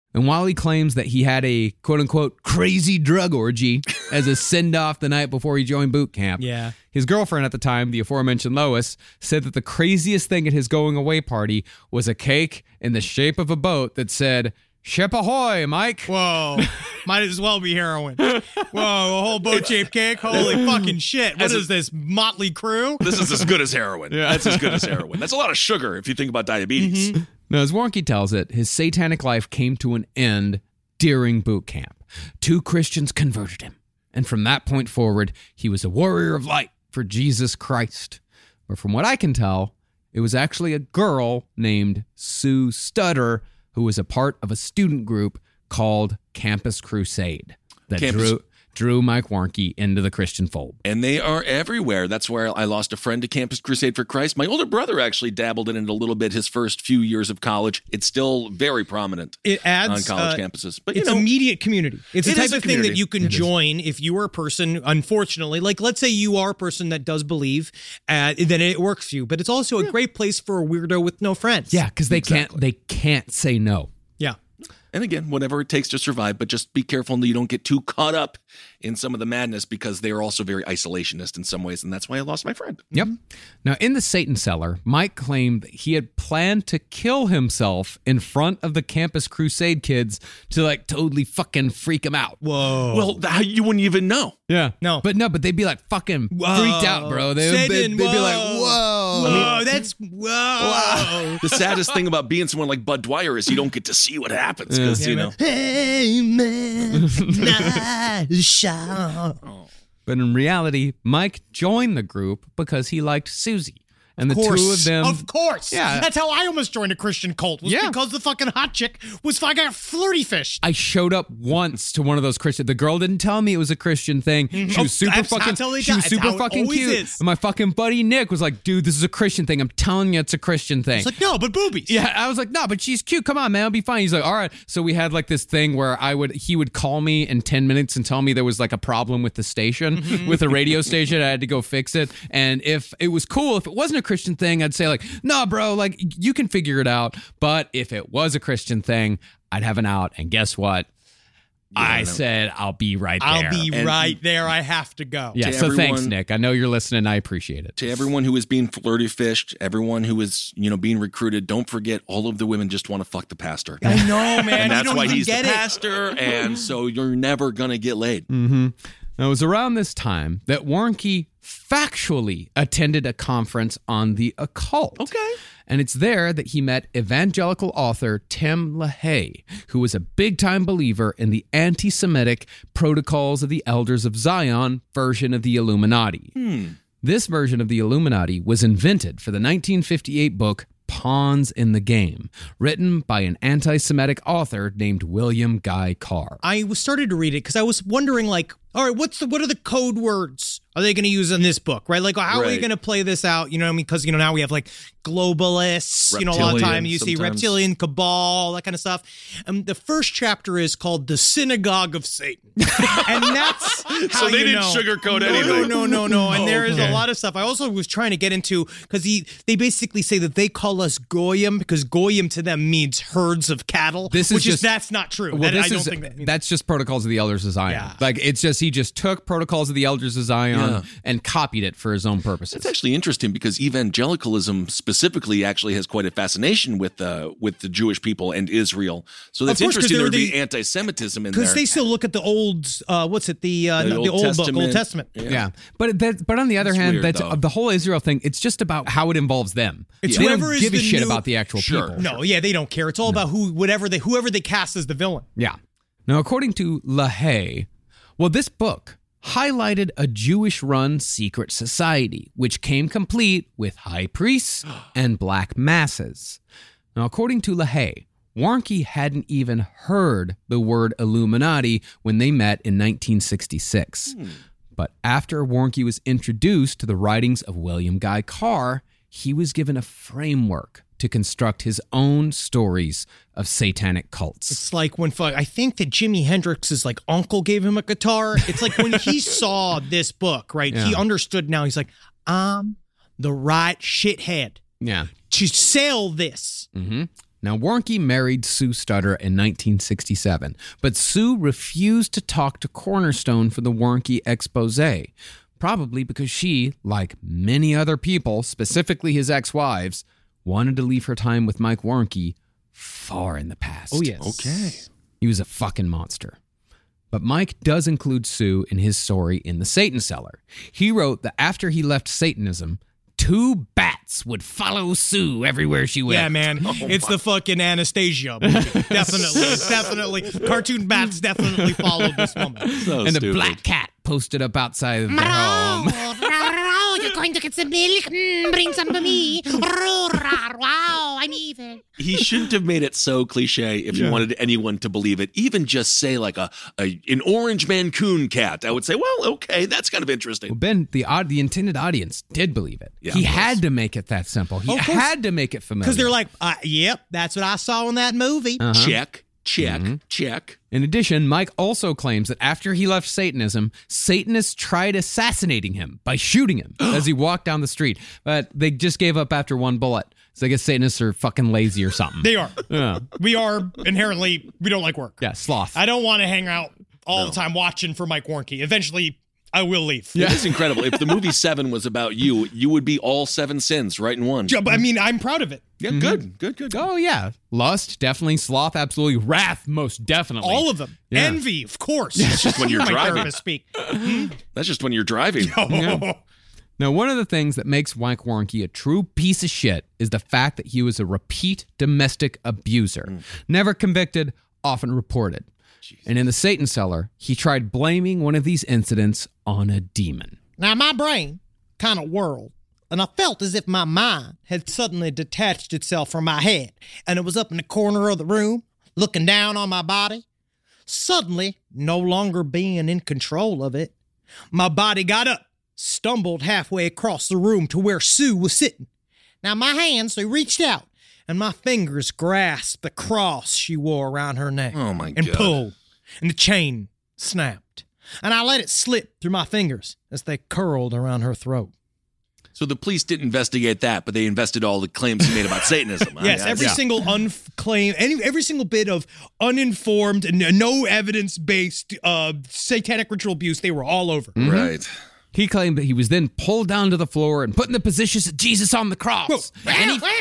And while he claims that he had a quote-unquote crazy drug orgy as a send-off the night before he joined boot camp, his girlfriend at the time, the aforementioned Lois, said that the craziest thing at his going-away party was a cake in the shape of a boat that said, "Ship ahoy, Mike." Whoa. Might as well be heroin. Whoa, a whole boat-shaped cake? Holy fucking shit. What is this, Motley Crue? This is as good as heroin. Yeah. That's as good as heroin. That's a lot of sugar if you think about diabetes. Mm-hmm. Now, as Warnke tells it, his satanic life came to an end during boot camp. 2 Christians converted him. And from that point forward, he was a warrior of light for Jesus Christ. But from what I can tell, it was actually a girl named Sue Stutter who was a part of a student group called Campus Crusade that drew Mike Warnke into the Christian fold. And they are everywhere. That's where I lost a friend to Campus Crusade for Christ. My older brother actually dabbled in it a little bit his first few years of college. It's still very prominent on college campuses. But it's immediate community. It's the type of thing that you can join if you are a person, unfortunately, like let's say you are a person that does believe, then it works for you. But it's also a great place for a weirdo with no friends. Yeah, because they can't say no. Yeah. And again, whatever it takes to survive, but just be careful that you don't get too caught up in some of the madness because they are also very isolationist in some ways, and that's why I lost my friend. Yep. Now, in the Satan Cellar, Mike claimed that he had planned to kill himself in front of the Campus Crusade kids to like totally fucking freak them out. Whoa. Well, you wouldn't even know. Yeah. No. But they'd be like fucking freaked out, bro. They'd be like, whoa. Whoa, that's whoa. The saddest thing about being someone like Bud Dwyer is you don't get to see what happens because, you know. Hey, man, nice shot. But in reality, Mike joined the group because he liked Susie. And the two of them... Of course. Yeah. That's how I almost joined a Christian cult. Was because the fucking hot chick was fucking flirty fished. I showed up once to one of those Christian... The girl didn't tell me it was a Christian thing. She was super fucking... She was super fucking cute. And my fucking buddy Nick was like, dude, this is a Christian thing. I'm telling you it's a Christian thing. It's like, no, but boobies. Yeah, I was like, no, but she's cute. Come on, man. I'll be fine. He's like, all right. So we had like this thing where he would call me in 10 minutes and tell me there was like a problem with the station, with the radio station. I had to go fix it. And if it was cool, if it wasn't a Christian thing, I'd say like, no, bro, like you can figure it out. But if it was a Christian thing, I'd have an out. And guess what? I said, I'll be right there. I'll be right there. I have to go. Yeah, so thanks, Nick. I know you're listening. I appreciate it. To everyone who is being flirty fished, everyone who is, being recruited, don't forget all of the women just want to fuck the pastor. I know, man. And that's why he's the pastor. And so you're never going to get laid. Mm-hmm. Now, it was around this time that Warnke factually attended a conference on the occult. Okay. And it's there that he met evangelical author Tim LaHaye, who was a big-time believer in the anti-Semitic Protocols of the Elders of Zion version of the Illuminati. This version of the Illuminati was invented for the 1958 book Pawns in the Game, written by an anti-Semitic author named William Guy Carr. I started to read it because I was wondering, like, all right, what are the code words are they going to use in this book, right? Like, how are we going to play this out? You know what I mean? Because, now we have, like, globalists, reptilian, a lot of time you see reptilian, cabal, that kind of stuff. The first chapter is called The Synagogue of Satan. And that's how so they didn't sugarcoat anything. No. And there is a lot of stuff. I also was trying to get into, because they basically say that they call us Goyim, because Goyim to them means herds of cattle, that's not true. Well, that's just Protocols of the Elders of Zion. Yeah. Like, it's just, he just took Protocols of the Elders of Zion and copied it for his own purposes. It's actually interesting because evangelicalism specifically actually has quite a fascination with the Jewish people and Israel. So that's interesting there would be anti-Semitism in there. Because they still look at the old, the old book, Old Testament. Yeah. But on the other hand, weird, the whole Israel thing, it's just about how it involves them. It's they whoever don't give is a shit about the actual people. No, they don't care. It's all about whoever they cast as the villain. Yeah. Now, according to LaHaye, this book highlighted a Jewish-run secret society, which came complete with high priests and black masses. Now, according to LaHaye, Warnke hadn't even heard the word Illuminati when they met in 1966. But after Warnke was introduced to the writings of William Guy Carr, he was given a framework to construct his own stories of satanic cults. It's like when I think that Jimi Hendrix's uncle gave him a guitar. It's like when he saw this book, right? Yeah. He understood now. He's like, I'm the right shithead. Yeah. To sell this. Mm-hmm. Now, Warnke married Sue Stutter in 1967, but Sue refused to talk to Cornerstone for the Warnke expose, probably because she, like many other people, specifically his ex-wives, wanted to leave her time with Mike Warnke far in the past. Oh, yes. Okay. He was a fucking monster. But Mike does include Sue in his story in The Satan Cellar. He wrote that after he left Satanism, 2 bats would follow Sue everywhere she went. Yeah, man. It's the fucking Anastasia movie. Definitely. Cartoon bats definitely followed this woman. So And stupid. a black cat posted up outside of their home. You're going to get some milk? Bring some to me. Wow, I'm evil. He shouldn't have made it so cliche if you wanted anyone to believe it. Even just say like an orange Mancoon cat. I would say, well, okay, that's kind of interesting. Well, Ben, the intended audience did believe it. Yeah, he of course. had to make it that simple. He Of course. had to make it familiar. Because they're like, yep, that's what I saw in that movie. Check. In addition, Mike also claims that after he left Satanism, Satanists tried assassinating him by shooting him as he walked down the street. But they just gave up after 1 bullet. So I guess Satanists are fucking lazy or something. They are. Yeah. We are inherently, we don't like work. Yeah, sloth. I don't want to hang out all the time watching for Mike Warnke. Eventually, I will leave. It is incredible. If the movie 7 was about you, you would be all 7 sins right in one. Yeah, but I mean, I'm proud of it. Yeah, good. Oh, yeah. Lust, definitely. Sloth, absolutely. Wrath, most definitely. All of them. Yeah. Envy, of course. It's just when you're my driving. therapist speak. That's just when you're driving. Now, one of the things that makes Mike Warnke a true piece of shit is the fact that he was a repeat domestic abuser. Never convicted, often reported. And in The Satan Cellar, he tried blaming one of these incidents on a demon. Now, my brain kind of whirled, and I felt as if my mind had suddenly detached itself from my head, and it was up in the corner of the room, looking down on my body. Suddenly, no longer being in control of it, my body got up, stumbled halfway across the room to where Sue was sitting. Now, my hands, they reached out, and my fingers grasped the cross she wore around her neck. Oh, my and God. pulled, and the chain snapped. And I let it slip through my fingers as they curled around her throat. So the police didn't investigate that, but they invested all the claims he made about Satanism. Yes, every single unclaimed, every single bit of uninformed, no evidence-based satanic ritual abuse, they were all over. Right. He claimed that he was then pulled down to the floor and put in the position of Jesus on the cross. Come on.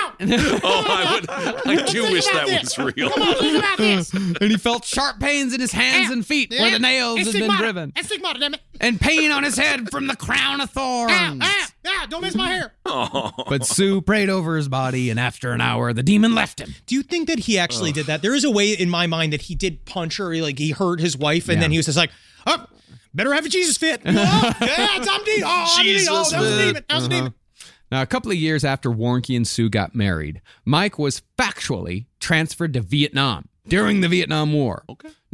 I do wish that was real. Come on, think about this. And he felt sharp pains in his hands and feet where the nails had been driven. It's stigmata, damn it. And pain on his head from the crown of thorns. Don't miss my hair. But Sue prayed over his body, and after an hour, the demon left him. Do you think that he actually did that? There is a way in my mind that he did punch her, like he hurt his wife, and then he was just like, oh, better have a Jesus fit. Oh, yeah, it's MD. Oh, Jesus that was a fit. demon. That was a demon. Now, a couple of years after Warnke and Sue got married, Mike was factually transferred to Vietnam during the Vietnam War,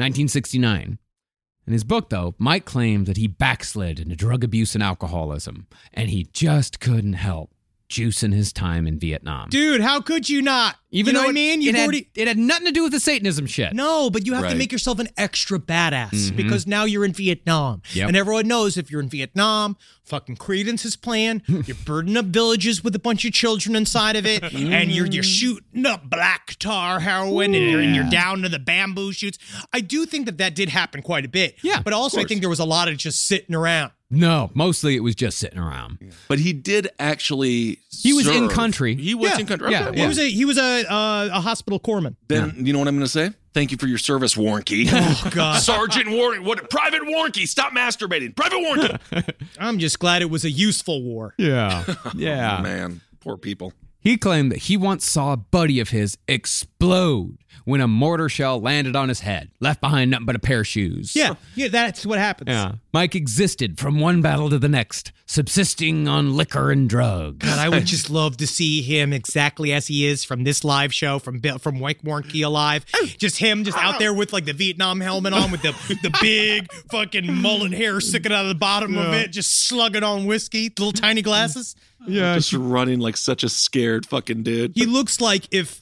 1969. In his book, though, Mike claimed that he backslid into drug abuse and alcoholism, and he just couldn't help juicing his time in Vietnam. Dude, how could you not? Even you know though what I mean? You've it had nothing to do with the Satanism shit. No, but you have to Right. make yourself an extra badass because now you're in Vietnam. Yep. And everyone knows if you're in Vietnam, fucking Credence is playing, you're burdening up villages with a bunch of children inside of it, and you're shooting up black tar heroin, and you're down to the bamboo shoots. I do think that did happen quite a bit. Yeah, But also I think there was a lot of just sitting around. No, mostly it was just sitting around. But he did actually He was in serve. country. He was in country. Yeah, Okay, yeah. well, He was a hospital corpsman. Then you know what I'm going to say? Thank you for your service, Warnke. Oh, God. Sergeant Warnke. Private Warnke. Stop masturbating. Private Warnke. I'm just glad it was a useful war. Yeah. Yeah. Man, poor people. He claimed that he once saw a buddy of his explode when a mortar shell landed on his head, left behind nothing but a pair of shoes. Yeah, that's what happens. Yeah. Mike existed from one battle to the next, subsisting on liquor and drugs. God, I would just love to see him exactly as he is from this live show from Mike Warnke Alive. Just him just out there with like the Vietnam helmet on with the big fucking mullet hair sticking out of the bottom of it, just slugging on whiskey, little tiny glasses. Yeah. Just running like such a scared fucking dude. He looks like if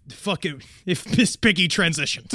Miss Piggy transitioned.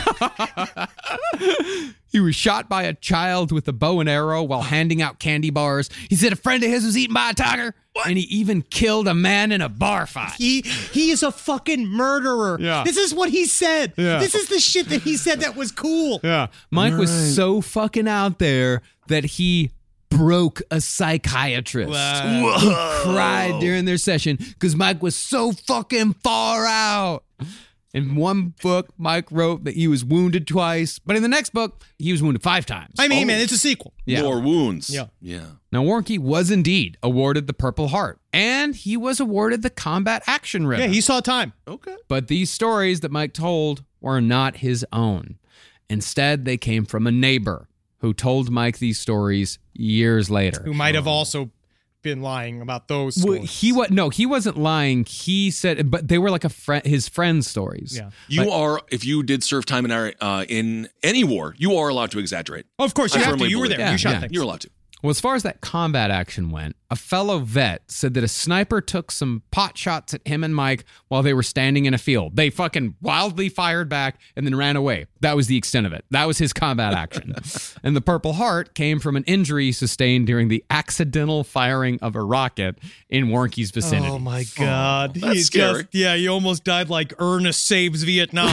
He was shot by a child with a bow and arrow while handing out candy bars. He said a friend of his was eaten by a tiger. And he even killed a man in a bar fight. He is a fucking murderer. Yeah. This is what he said. Yeah. This is the shit that he said that was cool. Yeah. Mike was so fucking out there that he broke a psychiatrist who cried during their session because Mike was so fucking far out. In one book, Mike wrote that he was wounded twice, but in the next book, he was wounded 5 times. I mean, man, it's a sequel. Yeah. More wounds. Yeah. Now, Warnke was indeed awarded the Purple Heart, and he was awarded the Combat Action Ribbon. Yeah, he saw time. Okay. But these stories that Mike told were not his own. Instead, they came from a neighbor who told Mike these stories years later. Who might have also been lying about those stories. He wasn't lying. He said, but they were like his friend's stories. Yeah. If you did serve time in any war, you are allowed to exaggerate. Of course, you have to. You were there. Yeah, You shot yeah. things. You're allowed to. Well, as far as that combat action went, a fellow vet said that a sniper took some pot shots at him and Mike while they were standing in a field. They fucking wildly fired back and then ran away. That was the extent of it. That was his combat action. And the Purple Heart came from an injury sustained during the accidental firing of a rocket in Warnke's vicinity. Oh my God. That's scary. He almost died like Ernest Saves Vietnam.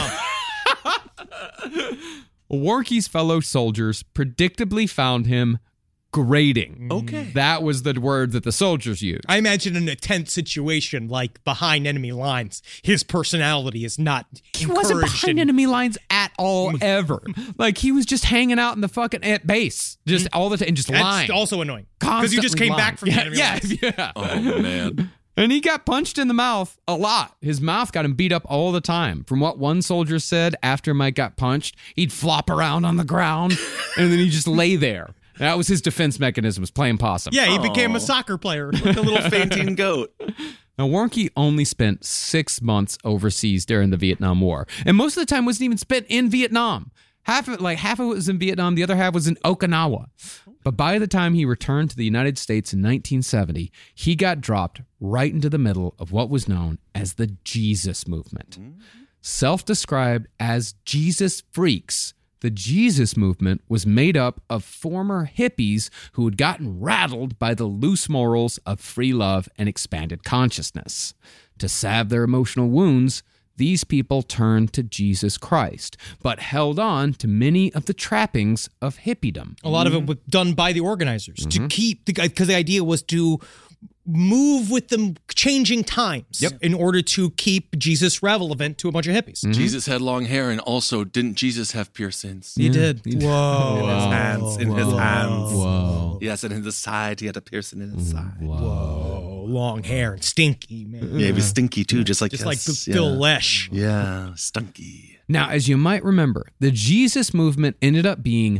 Warnke's fellow soldiers predictably found him grating. Okay. That was the word that the soldiers used. I imagine in a tense situation like behind enemy lines, his personality is not He wasn't behind enemy lines at all, ever. Like, he was just hanging out in the fucking at base, just all the time, and just lying. That's also annoying. Because you just Constantly came back lying. from the enemy lines. Yeah. Oh, man. And he got punched in the mouth a lot. His mouth got him beat up all the time. From what one soldier said, after Mike got punched, he'd flop around on the ground, and then he'd just lay there. That was his defense mechanism, was playing possum. Yeah, he became a soccer player. The little fainting goat. Now, Warnke only spent 6 months overseas during the Vietnam War. And most of the time wasn't even spent in Vietnam. Half of it was in Vietnam, the other half was in Okinawa. But by the time he returned to the United States in 1970, he got dropped right into the middle of what was known as the Jesus movement. Self-described as Jesus freaks, the Jesus movement was made up of former hippies who had gotten rattled by the loose morals of free love and expanded consciousness. To salve their emotional wounds, these people turned to Jesus Christ, but held on to many of the trappings of hippiedom. A lot of it was done by the organizers to keep, because the idea was to move with the changing times in order to keep Jesus relevant to a bunch of hippies. Jesus had long hair, and also, didn't Jesus have piercings? He did. Whoa. In his hands. In his hands. Whoa. Yes, and in the side, he had a piercing in his side. Whoa, long hair and stinky, man. Yeah, he was stinky too, just like Phil Lesh. Yeah, stunky. Now, as you might remember, the Jesus movement ended up being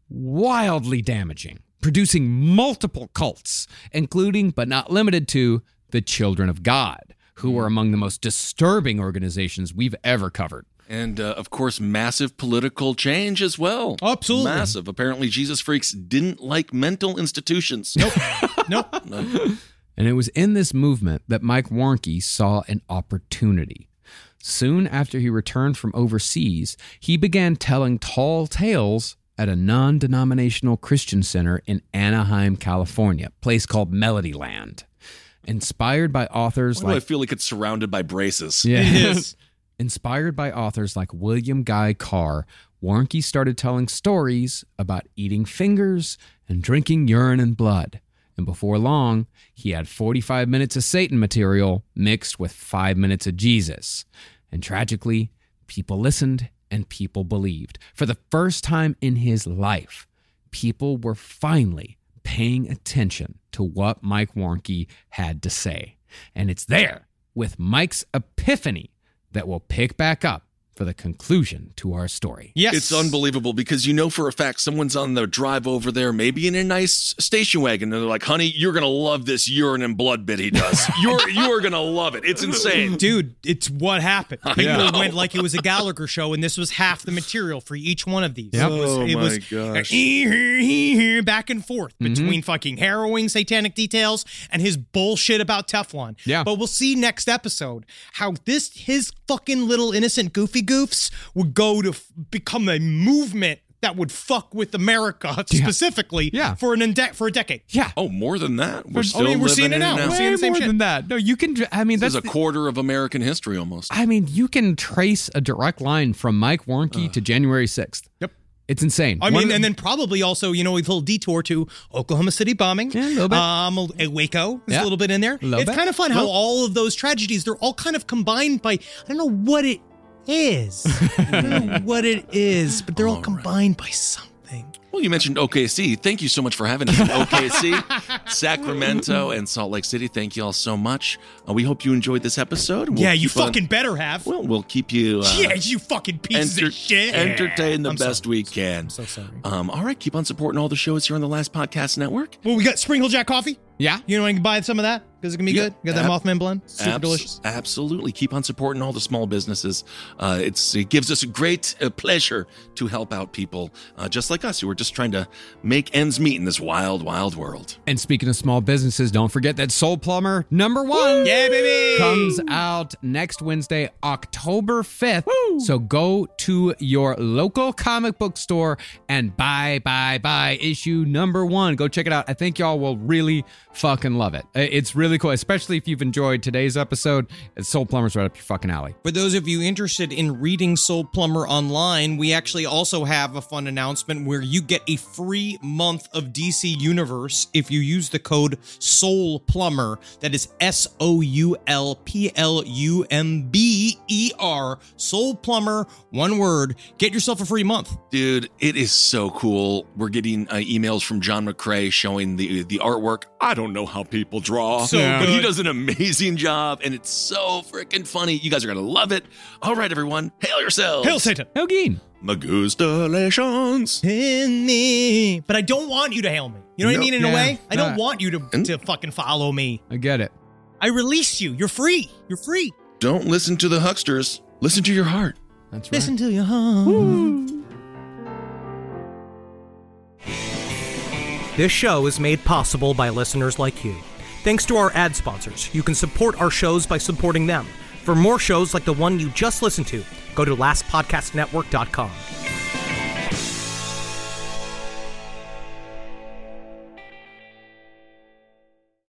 wildly damaging, producing multiple cults, including but not limited to the Children of God, who were among the most disturbing organizations we've ever covered. And, of course, massive political change as well. Absolutely. Massive. Apparently, Jesus freaks didn't like mental institutions. Nope. And it was in this movement that Mike Warnke saw an opportunity. Soon after he returned from overseas, he began telling tall tales at a non-denominational Christian center in Anaheim, California, a place called Melodyland. Inspired by authors Why do I feel like it's surrounded by braces? Yeah. It is. Inspired by authors like William Guy Carr, Warnke started telling stories about eating fingers and drinking urine and blood. And before long, he had 45 minutes of Satan material mixed with 5 minutes of Jesus. And tragically, people listened and people believed. For the first time in his life, people were finally paying attention to what Mike Warnke had to say. And it's there, with Mike's epiphany, that we'll pick back up for the conclusion to our story. Yes. It's unbelievable because you know for a fact someone's on the drive over there, maybe in a nice station wagon, and they're like, honey, you're going to love this urine and blood bit he does. You're going to love it. It's insane. Dude, it's what happened. I People know. went like it was a Gallagher show, and this was half the material for each one of these. Yep. It was gosh. back and forth between fucking harrowing satanic details and his bullshit about Teflon. Yeah. But we'll see next episode how his fucking little innocent goofy goofs would go to become a movement that would fuck with America specifically for a decade. Yeah. Oh, more than that. We're seeing it now. We're seeing the same more shit. than that. No, you can. I mean, that's a quarter of American history almost. I mean, you can trace a direct line from Mike Warnke to January 6th. Yep. It's insane. I mean, and then probably also, a little detour to Oklahoma City bombing. Yeah, a little bit. Waco is a little bit in there. It's kind of fun how all of those tragedies, they're all kind of combined by, I don't know what it is. I don't know what it is, but they're all combined by something. Well, you mentioned OKC. Thank you so much for having us in OKC, Sacramento, and Salt Lake City. Thank you all so much. We hope you enjoyed this episode. Yeah, you fucking better have. Well, we'll keep you... you fucking pieces of shit. Entertain the best we can. I'm so sorry. All right, keep on supporting all the shows here on the Last Podcast Network. Well, we got Spring Hill Jack coffee. Yeah. You know, I can buy some of that because it can be good. You got that Mothman blend. Super delicious. Absolutely. Keep on supporting all the small businesses. It gives us a great pleasure to help out people just like us who are just trying to make ends meet in this wild, wild world. And speaking of small businesses, don't forget that Soul Plumber #1 comes out next Wednesday, October 5th. Woo! So go to your local comic book store and buy issue #1. Go check it out. I think y'all will really fucking love it. It's really cool, especially if you've enjoyed today's episode. Soul Plumber's right up your fucking alley. For those of you interested in reading Soul Plumber online, we actually also have a fun announcement where you get a free month of DC Universe if you use the code Soul Plumber. That is SOULPLUMBER. Soul Plumber, one word. Get yourself a free month. Dude, it is so cool. We're getting emails from John McCrae showing the artwork. I don't know how people draw, but he does an amazing job, and it's so freaking funny. You guys are going to love it. All right, everyone. Hail yourselves. Hail Satan. Hail Geen. Magustalations. In me. But I don't want you to hail me. You know what I mean? In a way, I don't want you to fucking follow me. I get it. I release you. You're free. You're free. Don't listen to the hucksters. Listen to your heart. That's right. Listen to your heart. Woo. This show is made possible by listeners like you. Thanks to our ad sponsors, you can support our shows by supporting them. For more shows like the one you just listened to, go to lastpodcastnetwork.com.